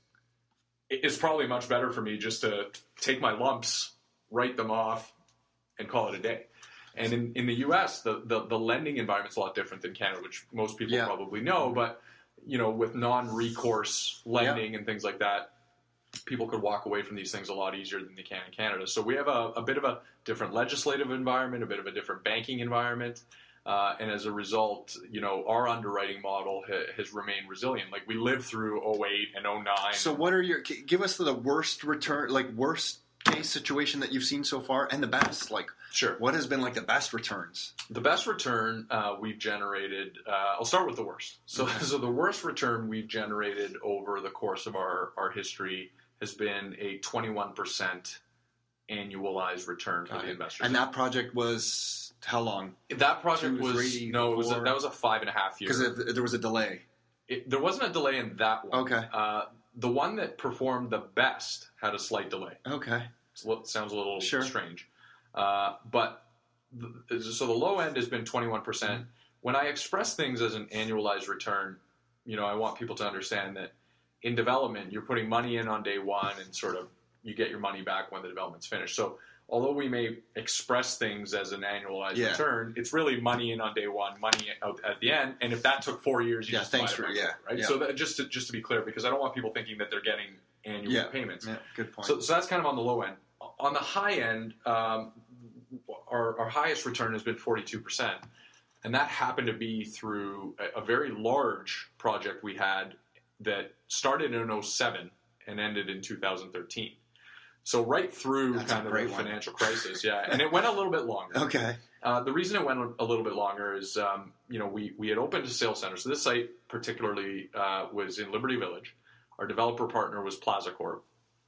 It's probably much better for me just to take my lumps, write them off, and call it a day. And in, in the U S, the, the, the lending environment's a lot different than Canada, which most people yeah. probably know. But, you know, with non-recourse lending yeah. and things like that, people could walk away from these things a lot easier than they can in Canada. So we have a, a bit of a different legislative environment, a bit of a different banking environment. Uh, and as a result, you know, our underwriting model ha- has remained resilient. Like, we lived through oh eight and oh nine. So what are your – give us the worst return – like, worst – case situation that you've seen so far, and the best, like sure what has been like the best returns? The best return uh, we've generated, uh, I'll start with the worst. So, okay. so the worst return we've generated over the course of our, our history has been a twenty-one percent annualized return for Got the it. investors. And that project was how long? That project Two, was three, no, it was a, four? that was a five and a half year because there was a delay. It, there wasn't a delay in that one. Okay. Uh, the one that performed the best had a slight delay. Okay. It sounds a little sure. strange. Uh, but the, so the low end has been twenty-one percent. Mm-hmm. When I express things as an annualized return, you know, I want people to understand that in development, you're putting money in on day one and sort of you get your money back when the development's finished. So although we may express things as an annualized yeah. return, it's really money in on day one, money out at the end. And if that took four years, you yeah, just thanks for it yeah, right. Yeah. So that, just to, just to be clear, because I don't want people thinking that they're getting annual yeah. payments. Yeah, good point. So, so that's kind of on the low end. On the high end, um, our, our highest return has been forty-two percent. And that happened to be through a, a very large project we had that started in oh seven and ended in two thousand thirteen. So right through That's kind of the one. financial crisis, yeah. And it went a little bit longer. Okay. Uh, the reason it went a little bit longer is, um, you know, we, we had opened a sales center. So this site particularly uh, was in Liberty Village. Our developer partner was Plaza Corp.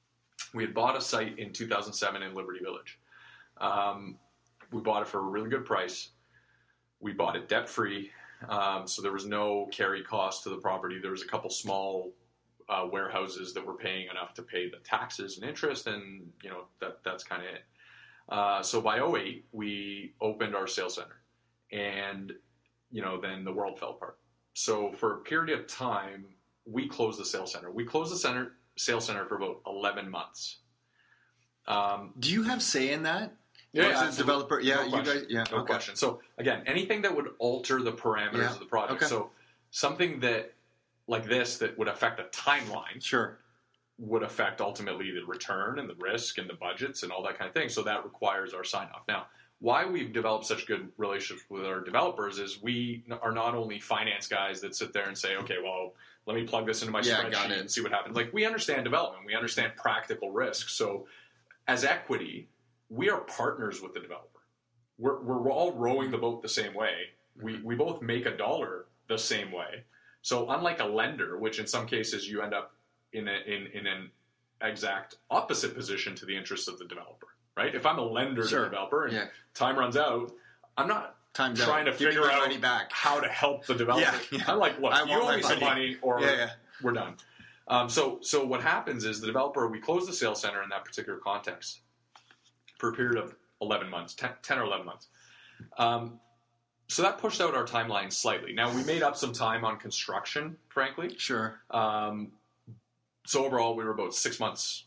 We had bought a site in two thousand seven in Liberty Village. Um, we bought it for a really good price. We bought it debt-free. Um, so there was no carry cost to the property. There was a couple small uh, warehouses that were paying enough to pay the taxes and interest, and you know that that's kind of it. Uh, so by oh eight, we opened our sales center, and you know then the world fell apart. So for a period of time, we closed the sales center. We closed the center sales center for about eleven months. Um, Do you have say in that? Yeah, yeah as a developer. Yeah, no you question. guys. Yeah, no okay. question. So again, anything that would alter the parameters Yeah. of the project. Okay. So something that like this that would affect the timeline Sure. would affect ultimately the return and the risk and the budgets and all that kind of thing. So that requires our sign off. Now, why we've developed such good relationships with our developers is we are not only finance guys that sit there and say, okay, well, let me plug this into my Yeah, got spreadsheet it. and see what happens. Like we understand development, we understand practical risk. So as equity, we are partners with the developer. We're, we're all rowing the boat the same way. We, we both make a dollar the same way. So unlike a lender, which in some cases you end up in, a, in, in an exact opposite position to the interests of the developer, right? If I'm a lender Sure. to a developer and Yeah. time runs out, I'm not Time's out. trying to Give me figure my out money back. how to help the developer. Yeah, yeah. I'm like, look, I you want owe my me some money. money or Yeah, yeah. we're done. Um, so, so what happens is the developer, we close the sales center in that particular context for a period of eleven months, ten, ten or eleven months. Um, so that pushed out our timeline slightly. Now, we made up some time on construction, frankly. Sure. Um, so overall, we were about six months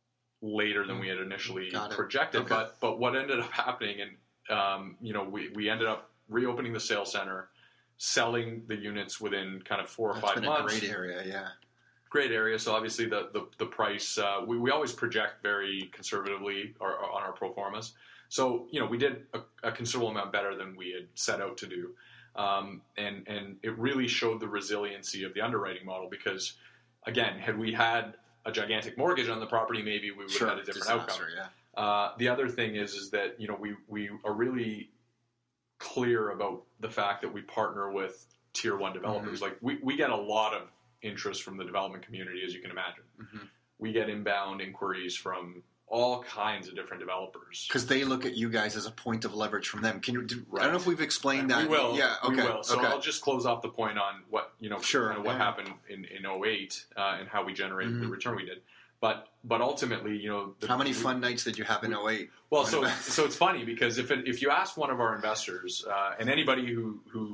later than we had initially Got it. projected. Okay. But but what ended up happening, and um, you know, we, we ended up reopening the sales center, selling the units within kind of four or That's five been months. a great area, yeah. Great area. So obviously the the, the price uh, we we always project very conservatively or, or on our pro formas. So you know we did a, a considerable amount better than we had set out to do, um, and and it really showed the resiliency of the underwriting model because again, had we had a gigantic mortgage on the property, maybe we would Sure. have had a different Disaster, outcome. yeah. Uh, the other thing is is that you know we we are really clear about the fact that we partner with tier one developers. Mm-hmm. Like we, we get a lot of interest from the development community, as you can imagine. Mm-hmm. We get inbound inquiries from all kinds of different developers. Because they look at you guys as a point of leverage from them. Can you? Do, I Right. don't know if we've explained that. We will. Yeah. Okay. We will. So okay. I'll just close off the point on what you know, Sure, kind of what yeah. happened in in oh eight uh, and how we generated Mhm. the return we did. But but ultimately, you know, the, How many fun nights did you have in oh eight? Well, so so it's funny because if it, if you ask one of our investors uh, and anybody who who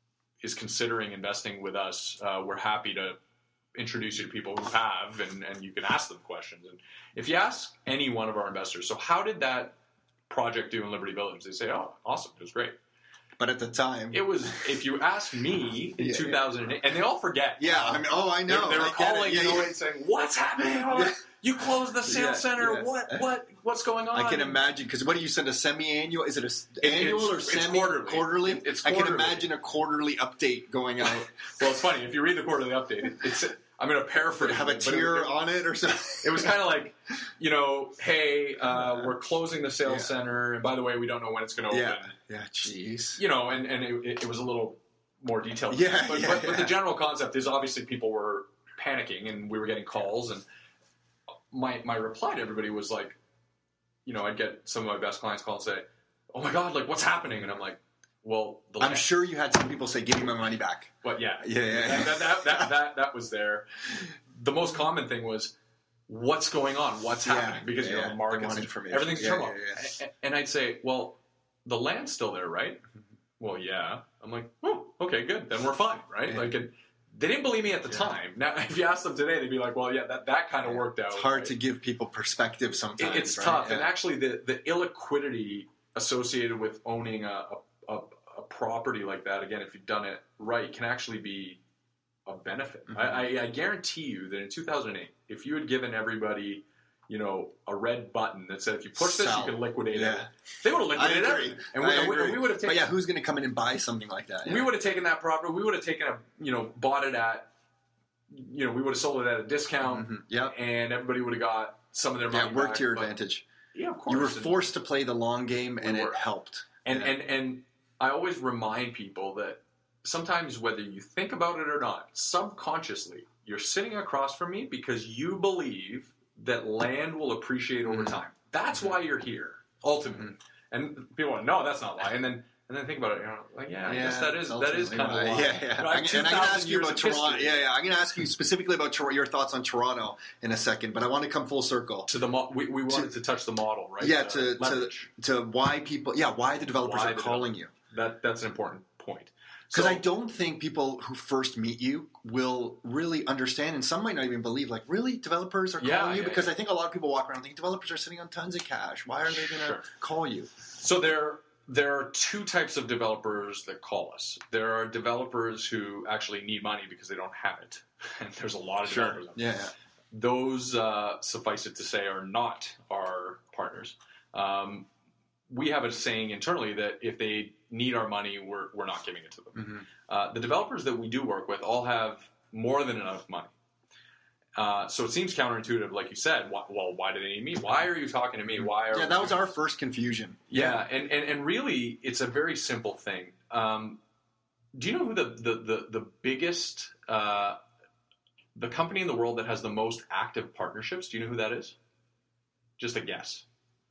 is considering investing with us, uh, we're happy to introduce you to people who have, and, and you can ask them questions. And if you ask any one of our investors, so how did that project do in Liberty Village? They say, oh, awesome, it was great. But at the time, It was, if you ask me in Yeah, two thousand eight, and they all forget. yeah. Um, I mean, oh, I they, know. they were I get it. calling Yeah, you know, yeah. and saying, "What's happening? Oh, Yeah. You closed the sales Yeah, center. yeah. What? What? What's going on?" I can imagine because what do you send a semi-annual? Is it a s- It- annual it's- or it's semi quarterly. quarterly? It- it's I can quarterly. imagine a quarterly update going out. Well, it's funny if you read the quarterly update. It, it's I'm going to paraphrase. Have a it, but tier it, on it or something. It was kind of like, you know, hey, uh, we're closing the sales Yeah. center, and by the way, we don't know when it's going to yeah, open. yeah. Jeez. You know, and and it, it, it was a little more detailed. than Yeah, that. but, yeah, but, but the yeah. general concept is obviously people were panicking, and we were getting calls, and my my reply to everybody was like, you know, I'd get some of my best clients call and say, "Oh my God, like what's happening?" And I'm like, "Well, the I'm land- sure you had some people say, "Give me my money back." But yeah, Yeah, yeah, yeah. That, that, that, that, that, that was there. The most common thing was, what's going on? What's Yeah, happening? Because yeah, you know yeah. the They markets, want information. everything's Yeah, turmoil. yeah, yeah. A- And I'd say, well, the land's still there, right? Well, yeah. I'm like, oh, okay, good. Then we're fine, right? Yeah. Like, and they didn't believe me at the Yeah. time. Now, if you ask them today, they'd be like, well, yeah, that, that kind of worked out. It's hard right? to give people perspective sometimes. It- it's right? tough, Yeah. and actually, the the illiquidity associated with owning a, a, a, a property like that, again, if you've done it right, can actually be a benefit. Mhm. I, I, I guarantee you that in two thousand eight, if you had given everybody, you know, a red button that said if you push this, Sell. you can liquidate Yeah. it, they would have I liquidated agree. everything, and we, I and we, agree. and we would have But taken. yeah, who's going to come in and buy something like that? Yeah. We would have taken that property. We would have taken a, you know, bought it at, you know, we would have sold it at a discount, Mhm. Yep. and everybody would have got some of their money Yeah, worked back, to your but- advantage. Yeah, of course. You were And- forced to play the long game, and We it were. helped. And, Yeah. and and I always remind people that sometimes whether you think about it or not, subconsciously, you're sitting across from me because you believe that land will appreciate over Mhm. time. That's why you're here, ultimately. Mhm. And people are, no, that's not why. And then And then think about it, you know, like, yeah, I Yeah, guess that is that is kind of right. a lot. Yeah, yeah. You know, I have I'm- and I'm going to ask you two thousand about years of Toronto. history. Yeah, yeah. I'm going to ask you specifically about Tor- your thoughts on Toronto in a second, but I want to come full circle. To the mo- we, we wanted to, to touch the model, right? Yeah, Uh, to, to leverage. to why people, yeah, why the developers Why are the calling you. That that's an important point. Because So- I don't think people who first meet you will really understand, and some might not even believe, like, really, developers are calling Yeah, you? yeah, Because yeah. I think a lot of people walk around thinking developers are sitting on tons of cash. Why are they going to Sure. call you? So there, there are two types of developers that call us. There are developers who actually need money because they don't have it, and there's a lot of developers. Out there. Yeah, yeah. Those, uh, suffice it to say, are not our partners. Um, we have a saying internally that if they need our money, we're we're not giving it to them. Mhm. Uh, the developers that we do work with all have more than enough money. Uh, so it seems counterintuitive, like you said. Why, well, why do they need me? Why are you talking to me? Why are Yeah, that was our first confusion. Yeah, and, and, and really, it's a very simple thing. Um, do you know who the the the, the biggest uh, the company in the world that has the most active partnerships? Do you know who that is? Just a guess.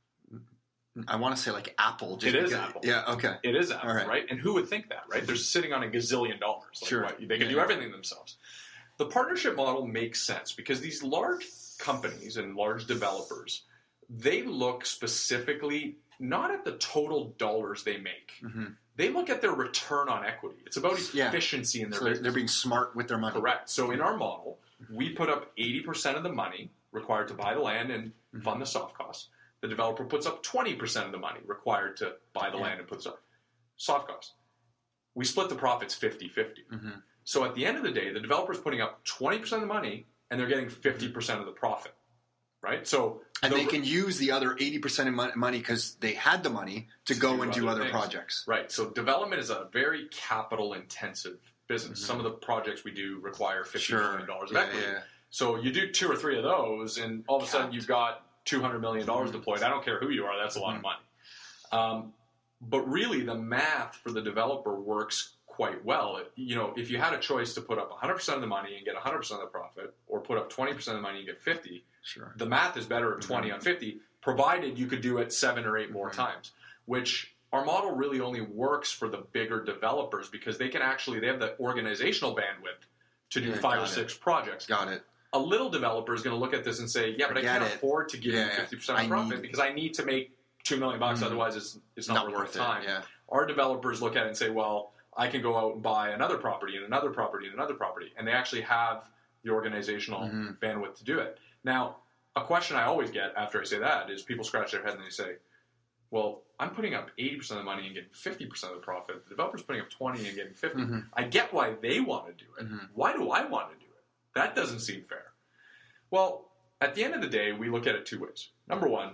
I want to say like Apple. Just It is because- Apple. Yeah, okay. It is Apple, All right. right. And who would think that, right? They're sitting on a gazillion dollars. Like, Sure. what, they can Yeah, do yeah. everything themselves. The partnership model makes sense because these large companies and large developers, they look specifically not at the total dollars they make. Mhm. They look at their return on equity. It's about Yeah. efficiency in their So they're, business. they're being smart with their money. Correct. So in our model, we put up eighty percent of the money required to buy the land and Mm-hmm. fund the soft costs. The developer puts up twenty percent of the money required to buy the Yeah. land and puts up soft costs. We split the profits fifty-fifty. Mhm. So at the end of the day, the developer's putting up twenty percent of the money and they're getting fifty percent of the profit. Right? So And the- they can use the other eighty percent of mon- money because they had the money to To go do and do other other things. projects. Right. So development is a very capital intensive business. Mhm. Some of the projects we do require fifty million dollars of Yeah, equity. yeah. So you do two or three of those, and all of a sudden Capped. you've got two hundred million dollars Mhm. deployed. I don't care who you are, that's a lot Mhm. of money. Um, but really, the math for the developer works quite well. It- you know, if you had a choice to put up one hundred percent of the money and get one hundred percent of the profit, or put up twenty percent of the money and get fifty, Sure. the math is better at twenty Mhm. on fifty, provided you could do it seven or eight more Mhm. times, which our model really only works for the bigger developers because they can actually, they have the organizational bandwidth to do Yeah, five or got it. six projects. Got it. A little developer is going to look at this and say, yeah, but I, I get can't it. afford to give Yeah, you yeah. fifty percent I of profit need- because I need to make two million bucks, Mhm. otherwise it's, it's not, Not worth, worth the it. time. Yeah. Our developers look at it and say, well, I can go out and buy another property and another property and another property, and they actually have the organizational Mhm. bandwidth to do it. Now, a question I always get after I say that is people scratch their head and they say, well, I'm putting up eighty percent of the money and getting fifty percent of the profit. The developer's putting up twenty and getting fifty. Mhm. I get why they want to do it. Mhm. Why do I want to do it? That doesn't seem fair. Well, at the end of the day, we look at it two ways. Number one,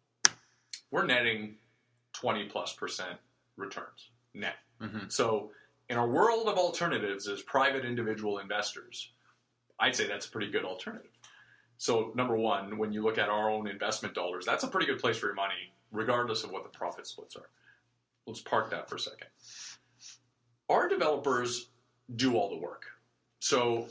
we're netting twenty plus percent returns net. Mhm. So in our world of alternatives as private individual investors, I'd say that's a pretty good alternative. So number one, when you look at our own investment dollars, that's a pretty good place for your money, regardless of what the profit splits are. Let's park that for a second. Our developers do all the work. So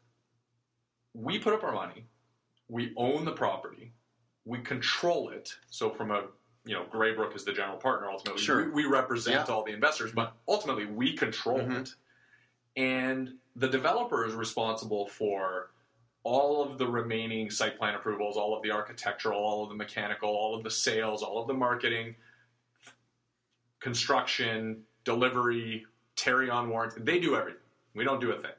we put up our money, we own the property, we control it. So from a, you know, Graybrook is the general partner ultimately. Sure. We, we represent Yeah. all the investors, but ultimately we control Mhm. it. And the developer is responsible for all of the remaining site plan approvals, all of the architectural, all of the mechanical, all of the sales, all of the marketing, construction, delivery, Terry on warrant. They do everything. We don't do a thing.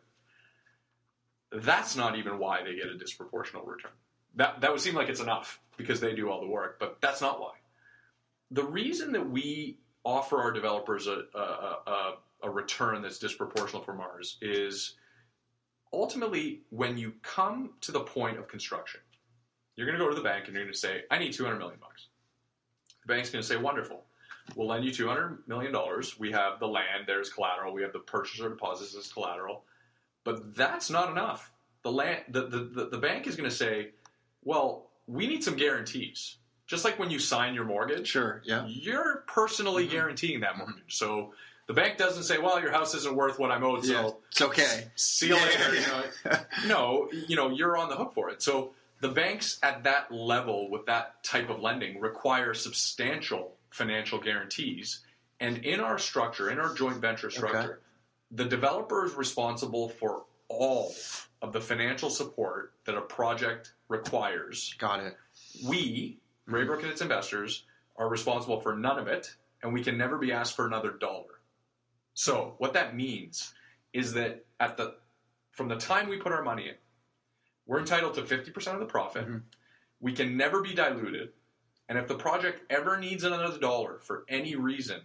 That's not even why they get a disproportionate return. That that would seem like it's enough because they do all the work, but that's not why. The reason that we offer our developers a a, a, a return that's disproportional from ours is ultimately when you come to the point of construction, you're going to go to the bank and you're going to say, I need two hundred million bucks. The bank's going to say, wonderful. We'll lend you two hundred million dollars. We have the land, there's collateral. We have the purchaser deposits as collateral. But that's not enough. The land, the, the, the, the bank is going to say, well, we need some guarantees. Just like when you sign your mortgage, Sure, yeah. you're personally Mhm. guaranteeing that mortgage. So the bank doesn't say, well, your house isn't worth what I'm owed, so Yeah, it's okay. see you Yeah, later. yeah, You know? No, you know, you're on the hook for it. So the banks at that level with that type of lending require substantial financial guarantees, And in our structure, in our joint venture structure, okay. the developer is responsible for all of the financial support that a project requires. Got it. We, Graybrook and its investors, are responsible for none of it, and we can never be asked for another dollar. So what that means is that at the from the time we put our money in, we're entitled to fifty percent of the profit. Mm-hmm. We can never be diluted. And if the project ever needs another dollar for any reason,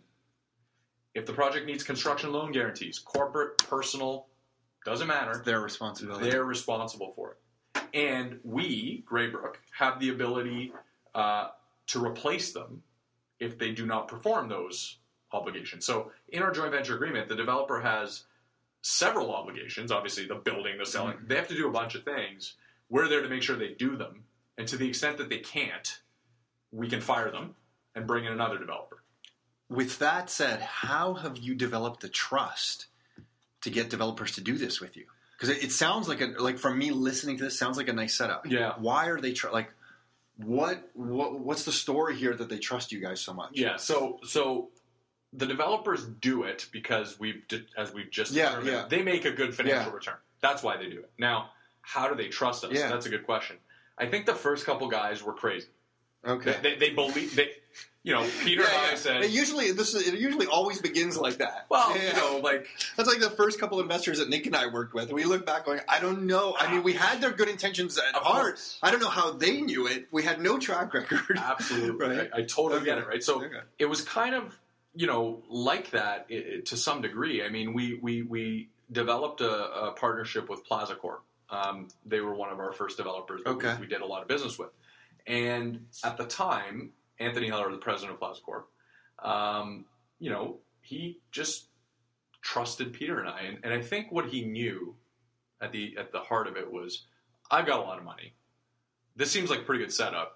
if the project needs construction loan guarantees, corporate, personal, doesn't matter. It's their responsibility. They're responsible for it. And we, Graybrook, have the ability uh, to replace them if they do not perform those obligations. So in our joint venture agreement, the developer has several obligations. Obviously, the building, the selling. Mm-hmm. They have to do a bunch of things. We're there to make sure they do them. And to the extent that they can't, we can fire them and bring in another developer. With that said, how have you developed the trust to get developers to do this with you? Because it, it sounds like a like from me listening to this, sounds like a nice setup. Yeah. Why are they tr- like? What what what's the story here that they trust you guys so much? Yeah. So so the developers do it because we've as we've just yeah, determined, yeah. they make a good financial yeah. return. That's why they do it. Now, how do they trust us? Yeah. That's a good question. I think the first couple guys were crazy. Okay. They, they, they believe they. You know, Peter yeah, and I yeah. said. It usually, this is, it usually always begins like that. Well, yeah. you know, like that's like the first couple investors that Nick and I worked with. We look back, going, I don't know. I mean, we had their good intentions at heart. I don't know how they knew it. We had no track record. Absolutely, right? I, I totally okay. get it. Right, so okay. it was kind of you know like that it, it, to some degree. I mean, we we we developed a, a partnership with Plaza Corp. Um, they were one of our first developers that okay. we, we did a lot of business with, and at the time, Anthony Heller, the president of Plaza Corp. Um, you know, he just trusted Peter and I, and, and I think what he knew at the at the heart of it was, I've got a lot of money. This seems like a pretty good setup.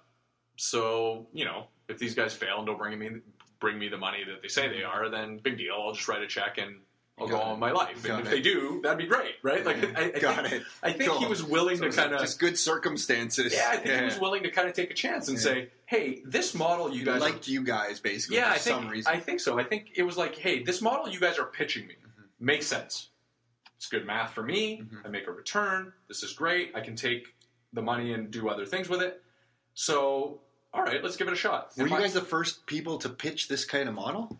So, you know, if these guys fail and don't bring me bring me the money that they say they are, then big deal. I'll just write a check and I'll go on with my life. Got and if it. they do, that'd be great, right? Like, I, I got think, it. I think cool. he was willing so to kind of just good circumstances. Yeah, I think yeah. he was willing to kind of take a chance and yeah. say, "Hey, this model you he guys liked are, you guys basically yeah, for I think, some reason." I think so. I think it was like, "Hey, this model you guys are pitching me mm-hmm. makes sense. It's good math for me. Mm-hmm. I make a return. This is great. I can take the money and do other things with it. So, all right, let's give it a shot." Were and you my, guys the first people to pitch this kind of model?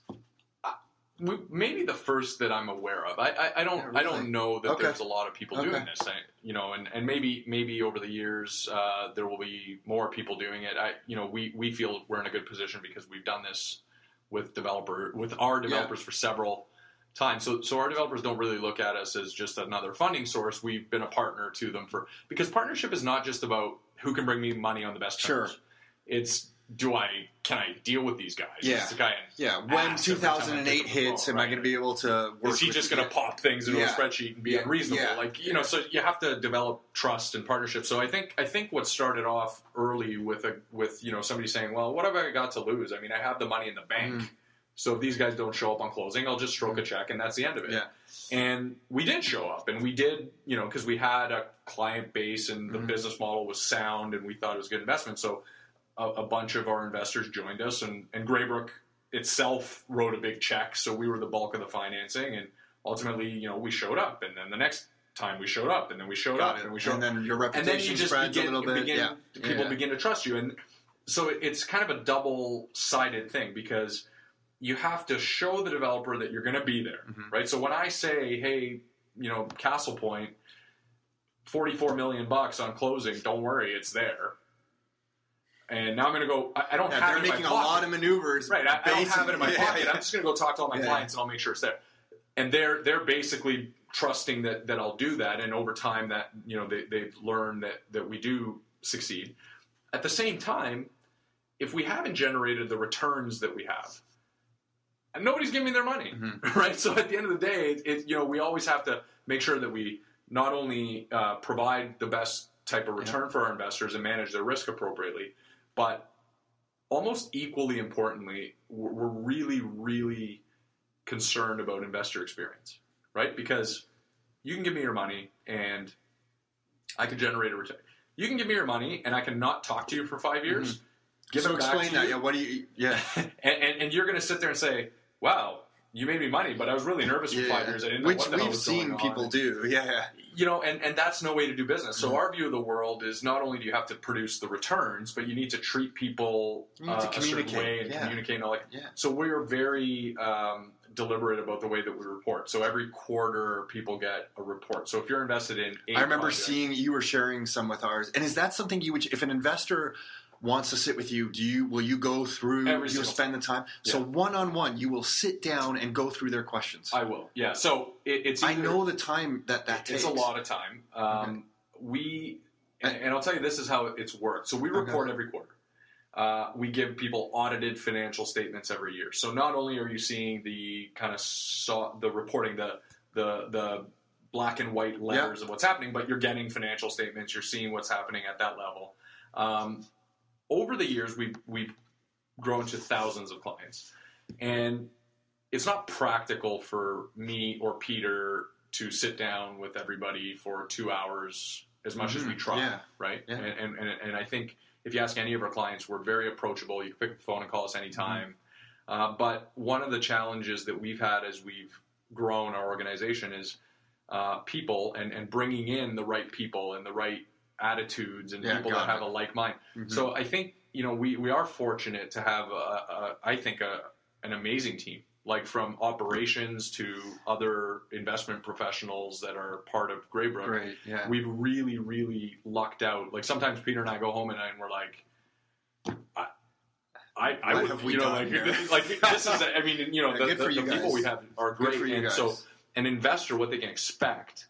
We, maybe the first that I'm aware of. I, I, I don't Yeah, really? I don't know that Okay. there's a lot of people Okay. doing this. I, you know, and, and maybe maybe over the years uh, there will be more people doing it. I you know we, we feel we're in a good position because we've done this with developer with our developers Yeah. for several times. So so our developers don't really look at us as just another funding source. We've been a partner to them for because partnership is not just about who can bring me money on the best terms. Sure. It's do I can I deal with these guys? Yeah. It's the guy Yeah. When ass every time I two thousand eight pick up the hits, phone, am I right? going to be able to work Is he with just you? going to pop things into Yeah. a spreadsheet and be Yeah. unreasonable? Yeah. Like you know, so you have to develop trust and partnership. So I think I think what started off early with a with you know somebody saying, "Well, what have I got to lose? I mean, I have the money in the bank, Mm. so if these guys don't show up on closing, I'll just stroke a check and that's the end of it." Yeah. And we did show up, and we did you know because we had a client base and the Mhm. business model was sound, and we thought it was a good investment. So a, a bunch of our investors joined us, and, and Graybrook itself wrote a big check, so we were the bulk of the financing, and ultimately, you know, we showed up, and then the next time we showed up, and then we showed Got up, it. and we showed and up, then your and reputation then you just spreads begin, a little bit. begin yeah. people yeah. begin to trust you, and so it, it's kind of a double-sided thing because you have to show the developer that you're going to be there, Mhm. right? So when I say, hey, you know, Castle Point, forty-four million bucks on closing, don't worry, it's there. And now I'm going to go. I, I don't Yeah, have they're it in making my a pocket. lot of maneuvers. Right, I, I don't have it in my basically. pocket. Yeah, I'm just going to go talk to all my Yeah. clients and I'll make sure it's there. And they're they're basically trusting that, that I'll do that, and over time that you know they they've learned that that we do succeed. At the same time, if we haven't generated the returns that we have, and nobody's giving me their money, Mhm. right? So at the end of the day, it, it, you know we always have to make sure that we not only uh, provide the best type of return for our investors and manage their risk appropriately, but almost equally importantly, we're we're really, really concerned about investor experience, right? Because you can give me your money and I can generate a return. You can give me your money and I can not talk to you for five years. Mhm. Give so it back explain to that. you, Yeah. What do you? Yeah. and, and, and you're going to sit there and say, wow, you made me money, but I was really nervous for Yeah. five years. I didn't know Which what the hell we've was seen going people on. do. Yeah. You know, and, and that's no way to do business. So Mhm. our view of the world is not only do you have to produce the returns, but you need to treat people You need uh, to a certain communicate. way and Yeah. communicate and all that. Yeah. So we're very um, deliberate about the way that we report. So every quarter, people get a report. So if you're invested in eight I remember projects- seeing you were sharing some with ours. And is that something you would, if an investor wants to sit with you, do you, will you go through, Every you'll single spend the time? So Yeah. one-on-one, you will sit down and go through their questions. I will. Yeah. So it, it's I either, know the time that that takes. it's a lot of time. Um, We and, and I'll tell you, this is how it's worked. So we report Okay. every quarter. Uh, we give people audited financial statements every year. So not only are you seeing the kind of saw, the reporting, the the the black and white letters of what's happening, but you're getting financial statements. You're seeing what's happening at that level. Um, over the years, we've we've grown to thousands of clients, and it's not practical for me or Peter to sit down with everybody for two hours as much as we Mhm. try, Yeah. right? Yeah. And, and, and and I think if you ask any of our clients, we're very approachable. You can pick up the phone and call us anytime. Mm-hmm. Uh, but one of the challenges that we've had as we've grown our organization is uh, people and, and bringing in the right people and the right attitudes and Yeah, people got that have it. a like mind. Mhm. So I think, you know, we, we are fortunate to have, a, a, I think, a, an amazing team, like from operations to other investment professionals that are part of Graybrook. Great, yeah. We've really, really lucked out. Like sometimes Peter and I go home at night and we're like, I, I, I What would, have we you know, done like, here? this, like this is, I mean, you know, the, Good the, for you the people guys. we have are Good great. for you and guys. so an investor, what they can expect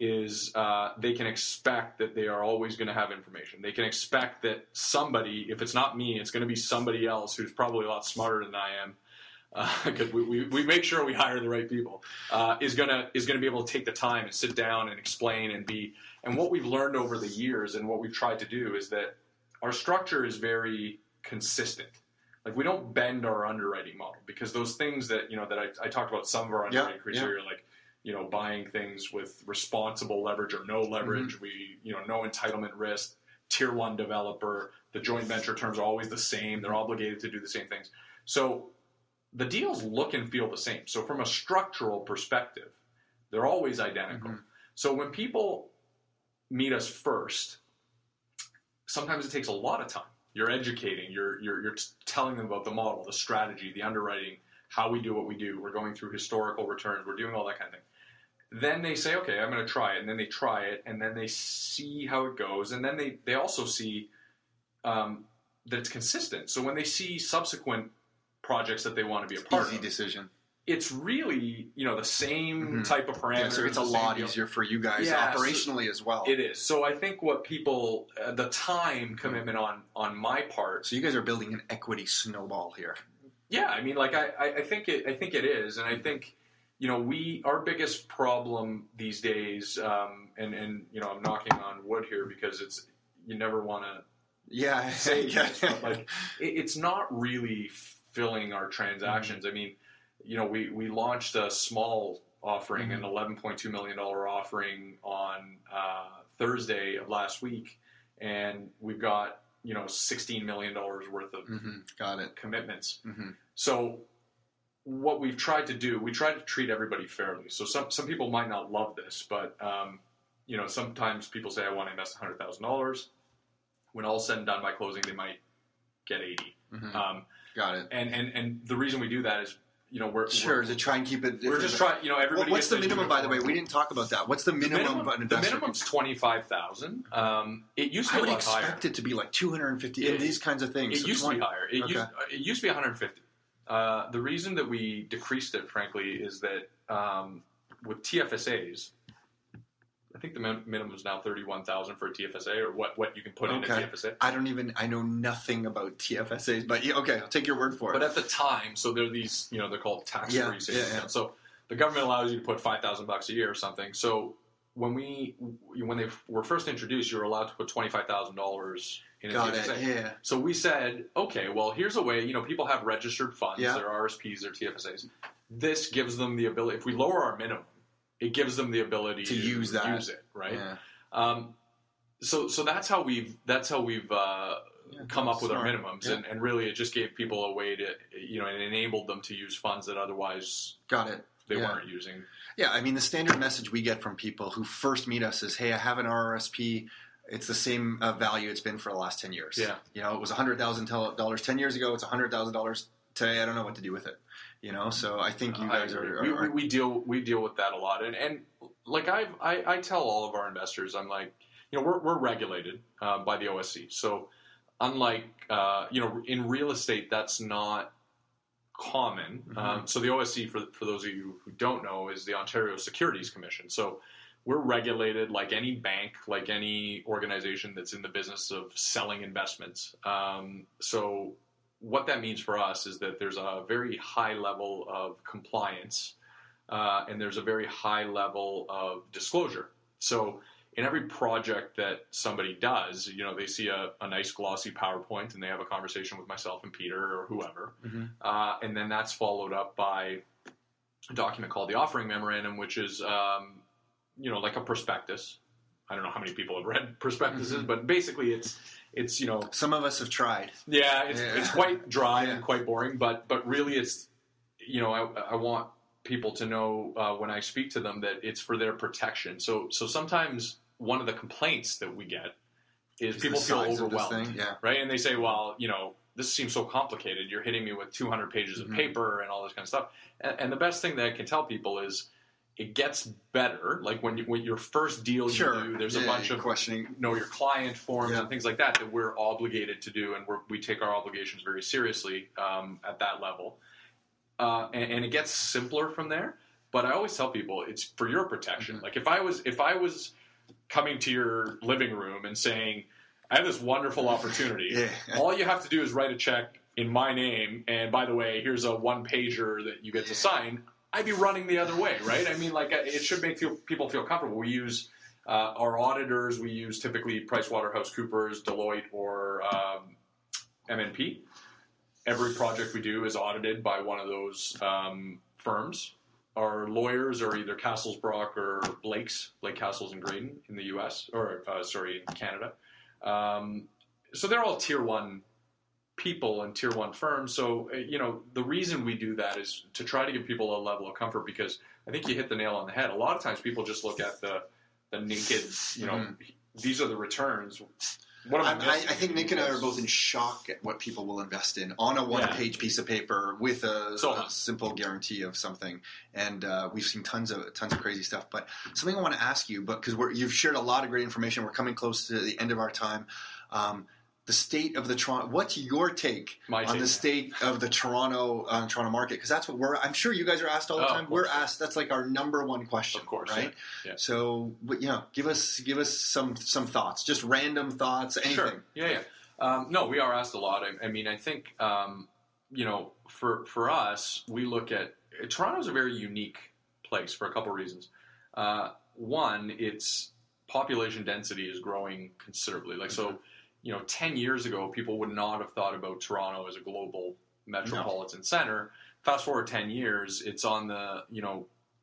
is uh, they can expect that they are always going to have information. They can expect that somebody, if it's not me, it's going to be somebody else who's probably a lot smarter than I am, because uh, we, we, we make sure we hire the right people, uh, is gonna is gonna be able to take the time and sit down and explain and be. And what we've learned over the years and what we've tried to do is that our structure is very consistent. Like we don't bend our underwriting model because those things that you know that I, I talked about, some of our underwriting Yeah, criteria, like you know buying things with responsible leverage or no leverage, Mm-hmm. we you know no entitlement risk, tier one developer, the joint venture terms are always the same. They're obligated to do the same things. So the deals look and feel the same. So from a structural perspective, they're always identical. Mhm. So when people meet us first, sometimes it takes a lot of time. You're educating, you're, you're, you're telling them about the model, the strategy, the underwriting, how we do what we do. We're going through historical returns. We're doing all that kind of thing. Then they say, okay, I'm going to try it. And then they try it, and then they see how it goes. And then they, they also see um, that it's consistent. So when they see subsequent projects that they want to be a part Easy of, decision. it's really, you know, the same Mhm. type of parameters. Yeah, so it's a the same lot deal. easier for you guys Yeah, so operationally as well. It is. So I think what people, uh, the time commitment on on my part. So you guys are building an equity snowball here. Yeah, I mean, like I, I I think it, I think it is, and I think, you know, we our biggest problem these days, um, and and you know, I'm knocking on wood here because it's you never want to Yeah, say yeah. this, but like it, it's not really filling our transactions. Mm-hmm. I mean, you know, we, we launched a small offering, Mm-hmm. an eleven point two million dollars offering on uh, Thursday of last week, and we've got, you know, sixteen million dollars worth of Mhm. Got it. commitments. Mm-hmm. So what we've tried to do, we try to treat everybody fairly. So some, some people might not love this, but, um, you know, sometimes people say, I want to invest one hundred thousand dollars. When all's said and done by closing, they might get eighty. Mhm. Um, Got it. and, and, and the reason we do that is, you know, we're, Sure, we're, to try and keep it. we're just trying, you know, everybody What, what's gets the a minimum, by the way? uniform- We didn't talk about that. What's the The minimum, minimum, of an the investor? minimum's twenty-five thousand. Um, it used to I be would a lot higher. expect it to be like two hundred fifty It- in these kinds of things. It So used twenty to be higher. It, Okay. used, it used to be one hundred fifty. Uh, the reason that we decreased it, frankly, is that um, with T F S As, I think the min- minimum is now thirty-one thousand for a T F S A, or what, what you can put in a Okay. T F S A. I don't even. I know nothing about T F S As, but yeah, okay, I'll take your word for it. But at the time, so there are these, you know, they're called tax-free Yeah, savings yeah, yeah. accounts. So the government allows you to put five thousand bucks a year or something. So when we, when they were first introduced, you were allowed to put twenty-five thousand dollars in a Got T F S A. it. Yeah. So we said, okay, well, here's a way. You know, people have registered funds, Yeah. their R S Ps, their T F S As. This gives them the ability. If we lower our minimum, it gives them the ability To to, use that. use it, right? Yeah. Um, so, so that's how we've that's how we've uh, Yeah, come up with smart. our minimums, Yeah. and, and really it just gave people a way to, you know, it enabled them to use funds that otherwise Got it. they Yeah. weren't using. Yeah, I mean, the standard message we get from people who first meet us is, hey, I have an R R S P. It's the same uh, value it's been for the last ten years. Yeah. You know, it was one hundred thousand dollars ten years ago. It's one hundred thousand dollars today. I don't know what to do with it. You know, so I think you I guys agree. are, we, are, we, we deal we deal with that a lot, and and like I've, I I tell all of our investors, I'm like, you know, we're we're regulated uh, by the O S C, so unlike uh, you know, in real estate, that's not common. Mhm. Um, so the O S C, for for those of you who don't know, is the Ontario Securities Commission. So we're regulated like any bank, like any organization that's in the business of selling investments. Um, so what that means for us is that there's a very high level of compliance, uh, and there's a very high level of disclosure. So in every project that somebody does, you know, they see a, a nice glossy PowerPoint and they have a conversation with myself and Peter or whoever, Mhm. uh, and then that's followed up by a document called the offering memorandum, which is, um, you know, like a prospectus. I don't know how many people have read prospectuses, Mhm. but basically it's it's you know. Some of us have tried. Yeah, it's, Yeah. it's quite dry Yeah. and quite boring, but but really it's, you know, I, I want people to know uh, when I speak to them that it's for their protection. So so sometimes one of the complaints that we get is Is people the feel size of this overwhelmed, thing, yeah. right? And they say, well, you know, this seems so complicated. You're hitting me with two hundred pages Mhm. of paper and all this kind of stuff. And, and the best thing that I can tell people is it gets better. Like when you, when your first deal Sure. you do, there's Yeah, a bunch you're of questioning. know your client forms Yeah. and things like that that we're obligated to do, and we're, we take our obligations very seriously um, at that level. Uh, and, and it gets simpler from there. But I always tell people it's for your protection. Mhm. Like if I was if I was coming to your living room and saying, I have this wonderful opportunity. Yeah. All you have to do is write a check in my name, and by the way, here's a one pager that you get to sign. I'd be running the other way, right? I mean, like it should make feel, people feel comfortable. We use uh, our auditors. We use typically PricewaterhouseCoopers, Deloitte, or um, M N P. Every project we do is audited by one of those um, firms. Our lawyers are either Castlesbrock or Blake's, Blake Castles and Graydon in the U S, or uh, sorry, in Canada. Um, so they're all tier one people and tier one firms. So, uh, you know, the reason we do that is to try to give people a level of comfort, because I think you hit the nail on the head. A lot of times people just look at the, the naked, you know, Mhm. these are the returns. What am I, I, I, I missing? think Nick and I are both in shock at what people will invest in on a one-page piece of paper with a, So- a simple guarantee of something. And uh, we've seen tons of tons of crazy stuff. But something I want to ask you, but because you've shared a lot of great information, we're coming close to the end of our time. Um, the state of the Toronto. What's your take My on take. the state of the Toronto uh, Toronto market? Because that's what we're. I'm sure you guys are asked all the Oh, time. of We're course. asked. That's like our number one question. Of course, right? yeah. Yeah. So, but, you know, give us give us some some thoughts, just random thoughts, anything. Sure. Yeah, yeah. Um, no, we are asked a lot. I, I mean, I think, um, you know, for for us, we look at Toronto's a very unique place for a couple of reasons. Uh, one, its population density is growing considerably. Like so, you know, ten years ago, people would not have thought about Toronto as a global metropolitan center. Fast forward ten years, it's on the you know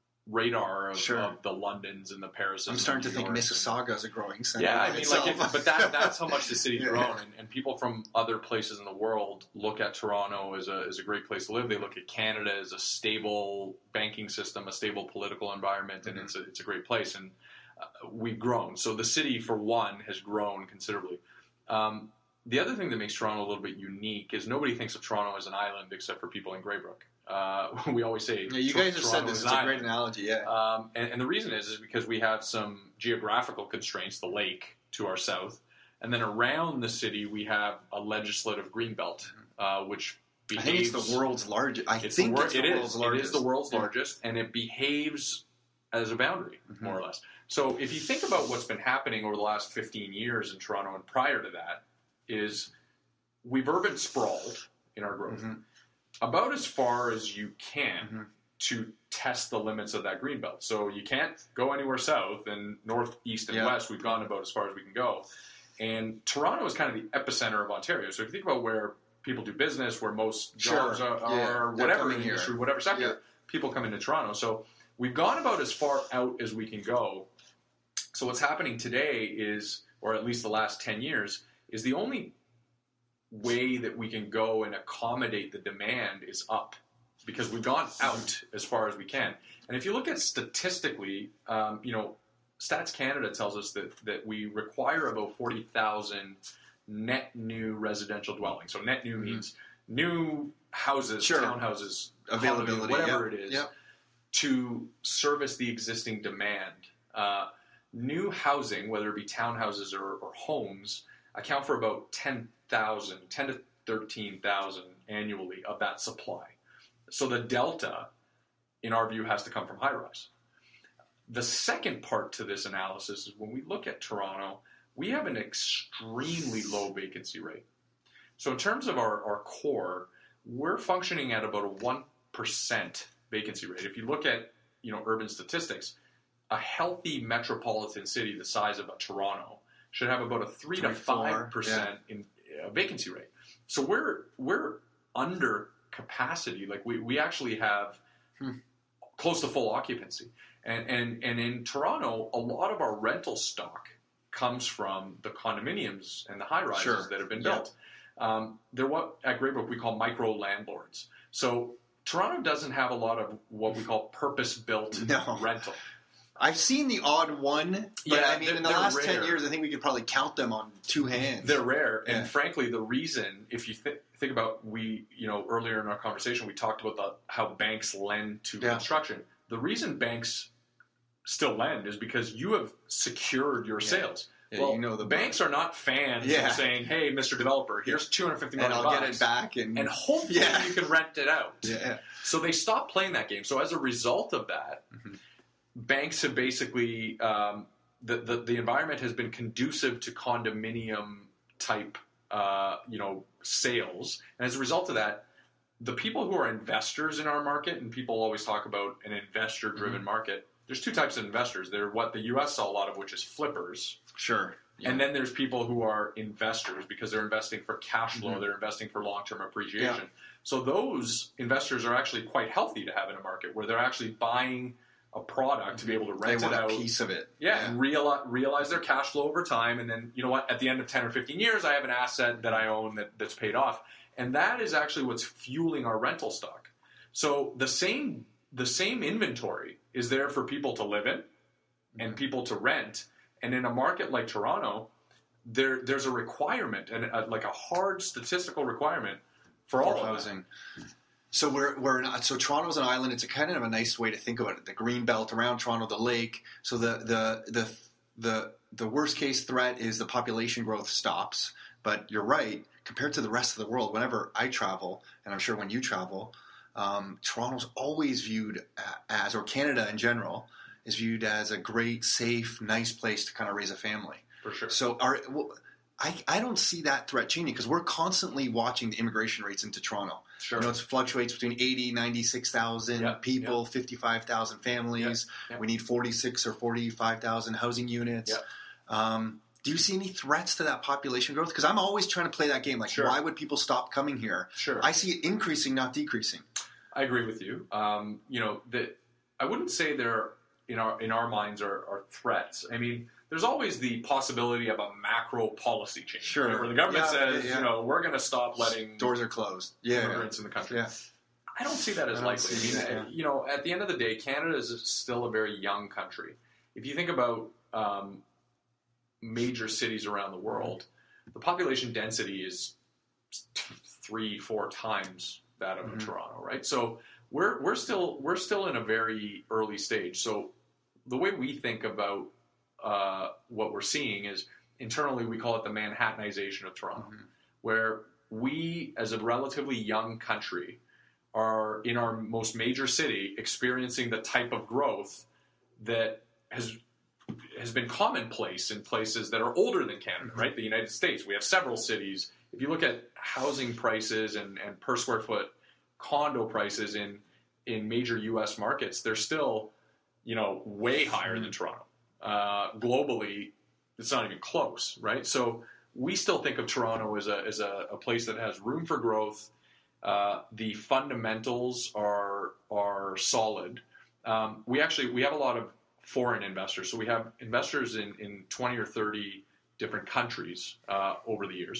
radar of, Sure. of the Londons and the Paris. I'm starting to think Mississauga is a growing center. Yeah, by I mean, itself. like, it, but that, that's how much the city's Yeah. grown, and, and people from other places in the world look at Toronto as a as a great place to live. They look at Canada as a stable banking system, a stable political environment, and Mhm. it's a, it's a great place. And uh, we've grown. So the city, for one, has grown considerably. Um, the other thing that makes Toronto a little bit unique is nobody thinks of Toronto as an island except for people in Greybrook. Uh, we always say Yeah, you Tor- guys have said Toronto this. is It's an a great island. analogy. Yeah. Um, and, and the reason is is because we have some geographical constraints, the lake to our south, and then around the city we have a legislative greenbelt, uh, which I behaves. think it's the world's largest. I It's think the wor- it's the it is. world's largest. It is the world's Yeah. largest, and it behaves as a boundary, Mhm. more or less. So if you think about what's been happening over the last fifteen years in Toronto and prior to that, is we've urban sprawled in our growth Mhm. about as far as you can Mhm. to test the limits of that green belt. So you can't go anywhere south, and north, east, and Yeah. west we've gone about as far as we can go. And Toronto is kind of the epicenter of Ontario. So if you think about where people do business, where most jobs Sure. are, Yeah. are They're whatever coming here. industry, whatever sector, Yeah. people come into Toronto. So we've gone about as far out as we can go. So what's happening today is, or at least the last ten years, is the only way that we can go and accommodate the demand is up, because we've gone out as far as we can. And if you look at statistically, um, you know, Stats Canada tells us that, that we require about forty thousand net new residential dwellings. So net new mm-hmm. means new houses, sure. townhouses, availability, whatever yep. it is, yep. to service the existing demand. Uh, new housing, whether it be townhouses or, or homes, account for about ten thousand, ten to thirteen thousand annually of that supply. So the delta, in our view, has to come from high-rise. The second part to this analysis is when we look at Toronto, we have an extremely low vacancy rate. So in terms of our, our core, we're functioning at about a one percent vacancy rate. If you look at, you know, urban statistics, a healthy metropolitan city the size of a Toronto should have about a three, three to five percent yeah. in uh, vacancy rate. So we're we're under capacity. Like we, we actually have hmm. close to full occupancy. And, and and in Toronto, a lot of our rental stock comes from the condominiums and the high-rises sure. that have been yeah. built. Um, they're what at Greybrook we call micro landlords. So Toronto doesn't have a lot of what we call purpose-built no. rental. I've seen the odd one, but yeah, I mean, in the last rare. ten years, I think we could probably count them on two hands. They're rare, yeah. and frankly, the reason, if you th- think about, we, you know, earlier in our conversation, we talked about the, how banks lend to yeah. construction. The reason banks still lend is because you have secured your yeah. sales. Yeah, well, you know the banks are not fans yeah. of saying, "Hey, Mister Developer, here's two hundred fifty million and I'll bucks, get it back, and, and hopefully yeah. you can rent it out." Yeah. So they stopped playing that game. So as a result of that, mm-hmm. banks have basically um, the, the the environment has been conducive to condominium type, uh, you know, sales, and as a result of that, the people who are investors in our market, and people always talk about an investor-driven mm-hmm. market. There's two types of investors. They're what the U S saw a lot of, which is flippers. Sure. Yeah. And then there's people who are investors because they're investing for cash flow. Mm-hmm. They're investing for long-term appreciation. Yeah. So those investors are actually quite healthy to have in a market where they're actually buying a product mm-hmm. to be able to rent they it want out. a piece of it. Yeah, yeah. and realize, realize their cash flow over time. And then, you know what, at the end of ten or fifteen years, I have an asset that I own that, that's paid off. And that is actually what's fueling our rental stock. So the same the same inventory is there for people to live in and people to rent. And in a market like Toronto, there there's a requirement, and a, like a hard statistical requirement for, for all housing. So we're we're not, so Toronto's an island. It's a kind of a nice way to think about it. The green belt around Toronto, the lake. So the the the the the worst case threat is the population growth stops. But you're right, compared to the rest of the world. Whenever I travel, and I'm sure when you travel, um, Toronto's always viewed as, or Canada in general, is viewed as a great, safe, nice place to kind of raise a family. For sure. So our, well, I, I don't see that threat changing because we're constantly watching the immigration rates into Toronto. Sure. You know, it fluctuates between eighty, ninety-six thousand yep, people, yep. fifty-five thousand families. Yep, yep. We need forty-six or forty-five thousand housing units. Yep. Um, do you see any threats to that population growth? Because I'm always trying to play that game. Like, sure. why would people stop coming here? Sure. I see it increasing, not decreasing. I agree with you. Um, you know, that I wouldn't say there in our in our minds are, are threats. I mean, there's always the possibility of a macro policy change. Sure. Right? Where the government yeah, says, yeah, yeah. you know, we're going to stop letting doors are closed. Yeah, immigrants in the country. Yeah. I don't see that as I likely. I mean, that, yeah. you know, at the end of the day, Canada is still a very young country. If you think about um, major cities around the world, the population density is three, four times that of mm-hmm. Toronto, right? So we're we're still we're still in a very early stage. So the way we think about uh, what we're seeing is internally we call it the Manhattanization of Toronto, mm-hmm. where we, as a relatively young country, are in our most major city experiencing the type of growth that has has been commonplace in places that are older than Canada, mm-hmm. right? The United States, we have several cities. If you look at housing prices and, and per square foot condo prices in in major U S markets, they're still, you know, way higher than Toronto. Uh, globally, it's not even close, right? So we still think of Toronto as a as a, a place that has room for growth. Uh, the fundamentals are are solid. Um, we actually we have a lot of foreign investors, so we have investors in, in twenty or thirty different countries uh, over the years,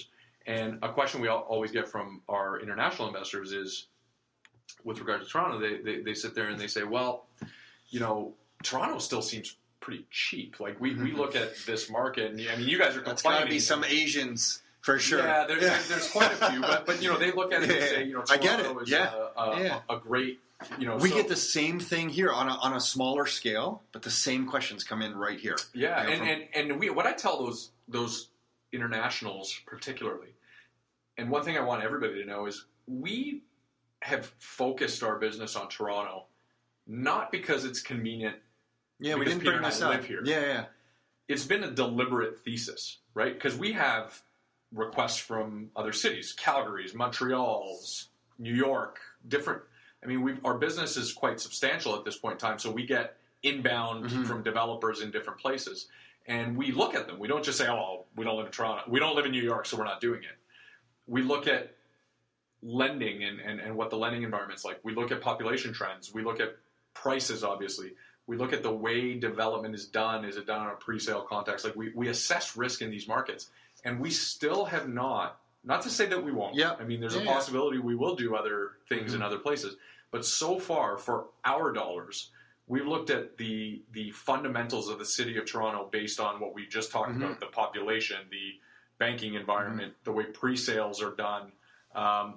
And a question we always get from our international investors is, with regard to Toronto, they, they, they sit there and they say, well, you know, Toronto still seems pretty cheap. Like we, we look at this market, and I mean, you guys are complaining. That's got to be some Asians for sure. Yeah, there's, yeah. there's quite a few, but but you know, they look at it and say, you know, Toronto I get it. is Yeah. a, a, yeah. a great, you know. We so, get the same thing here on a, on a smaller scale, but the same questions come in right here. Yeah, you know, and, from, and and we what I tell those those internationals particularly, and one thing I want everybody to know is we have focused our business on Toronto, not because it's convenient. Yeah, we didn't Peter bring and this I up. live here. Yeah, yeah. It's been a deliberate thesis, right? Because we have requests from other cities, Calgary's, Montreal's, New York, different. I mean, we our business is quite substantial at this point in time, so we get inbound Mm-hmm. from developers in different places, and we look at them. We don't just say, "Oh, we don't live in Toronto. We don't live in New York, so we're not doing it." We look at lending and, and, and what the lending environment's like. We look at population trends. We look at prices, obviously. We look at the way development is done. Is it done on a pre-sale context? Like we, we assess risk in these markets, and we still have not, not to say that we won't. Yeah. I mean, there's Yeah, a yeah. possibility we will do other things Mm-hmm. in other places. But so far, for our dollars, we've looked at the the fundamentals of the city of Toronto based on what we just talked Mm-hmm. about, the population, the banking environment, the way pre-sales are done, um,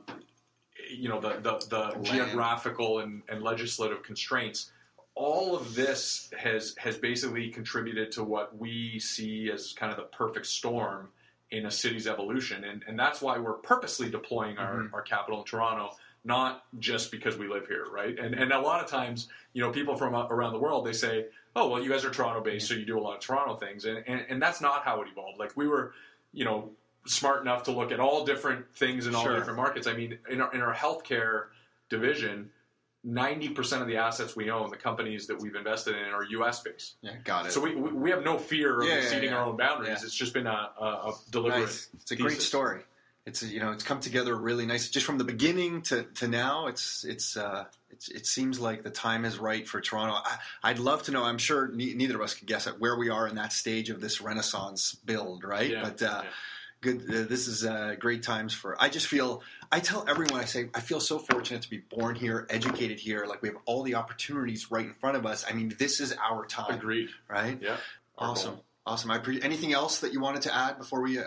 you know, the, the, the Land. geographical and, and legislative constraints. All of this has has basically contributed to what we see as kind of the perfect storm in a city's evolution. And, and that's why we're purposely deploying our, Mm-hmm. our capital in Toronto, not just because we live here, right? And and a lot of times, you know, people from around the world, they say, oh, well, you guys are Toronto-based, so you do a lot of Toronto things. And, and, and that's not how it evolved. Like, we were, you know, smart enough to look at all different things in all Sure. different markets. I mean, in our, in our healthcare division, ninety percent of the assets we own, the companies that we've invested in, are U S based. Yeah, got it. So we we we have no fear of Yeah, yeah, exceeding yeah. our own boundaries. Yeah. It's just been a, a, a deliberate Nice. It's a great thesis. story. It's you know it's come together really nice. Just from the beginning to, to now, it's it's uh, it's it seems like the time is right for Toronto. I, I'd love to know. I'm sure ne- neither of us could guess at where we are in that stage of this Renaissance build, right? Yeah, But uh, yeah. good. Uh, this is uh, great times for. I just feel. I tell everyone. I say I feel so fortunate to be born here, educated here. Like we have all the opportunities right in front of us. I mean, this is our time. Agreed. Right? Yeah. Our Awesome. goal. Awesome. I pre- anything else that you wanted to add before we? Uh,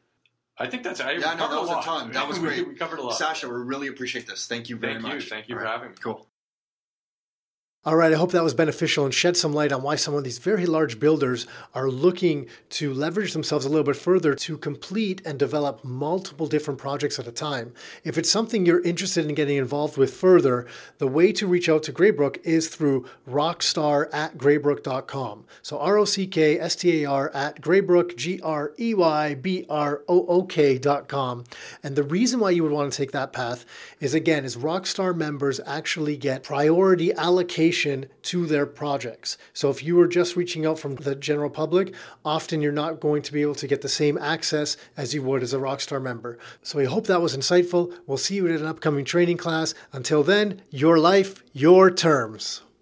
I think that's. I Yeah, we no, covered that was a lot. ton. That was We- great. We covered a lot. Sasha, we really appreciate this. Thank you very Thank you. much. Thank you All for right. having me. Cool. All right, I hope that was beneficial and shed some light on why some of these very large builders are looking to leverage themselves a little bit further to complete and develop multiple different projects at a time. If it's something you're interested in getting involved with further, the way to reach out to Greybrook is through rockstar at greybrook dot com. So R O C K S T A R at Greybrook, G R E Y B R O O K dot com. And the reason why you would want to take that path is, again, is Rockstar members actually get priority allocation to their projects. So if you were just reaching out from the general public, often you're not going to be able to get the same access as you would as a Rockstar member. So I hope that was insightful. We'll see you at an upcoming training class. Until then, your life, your terms.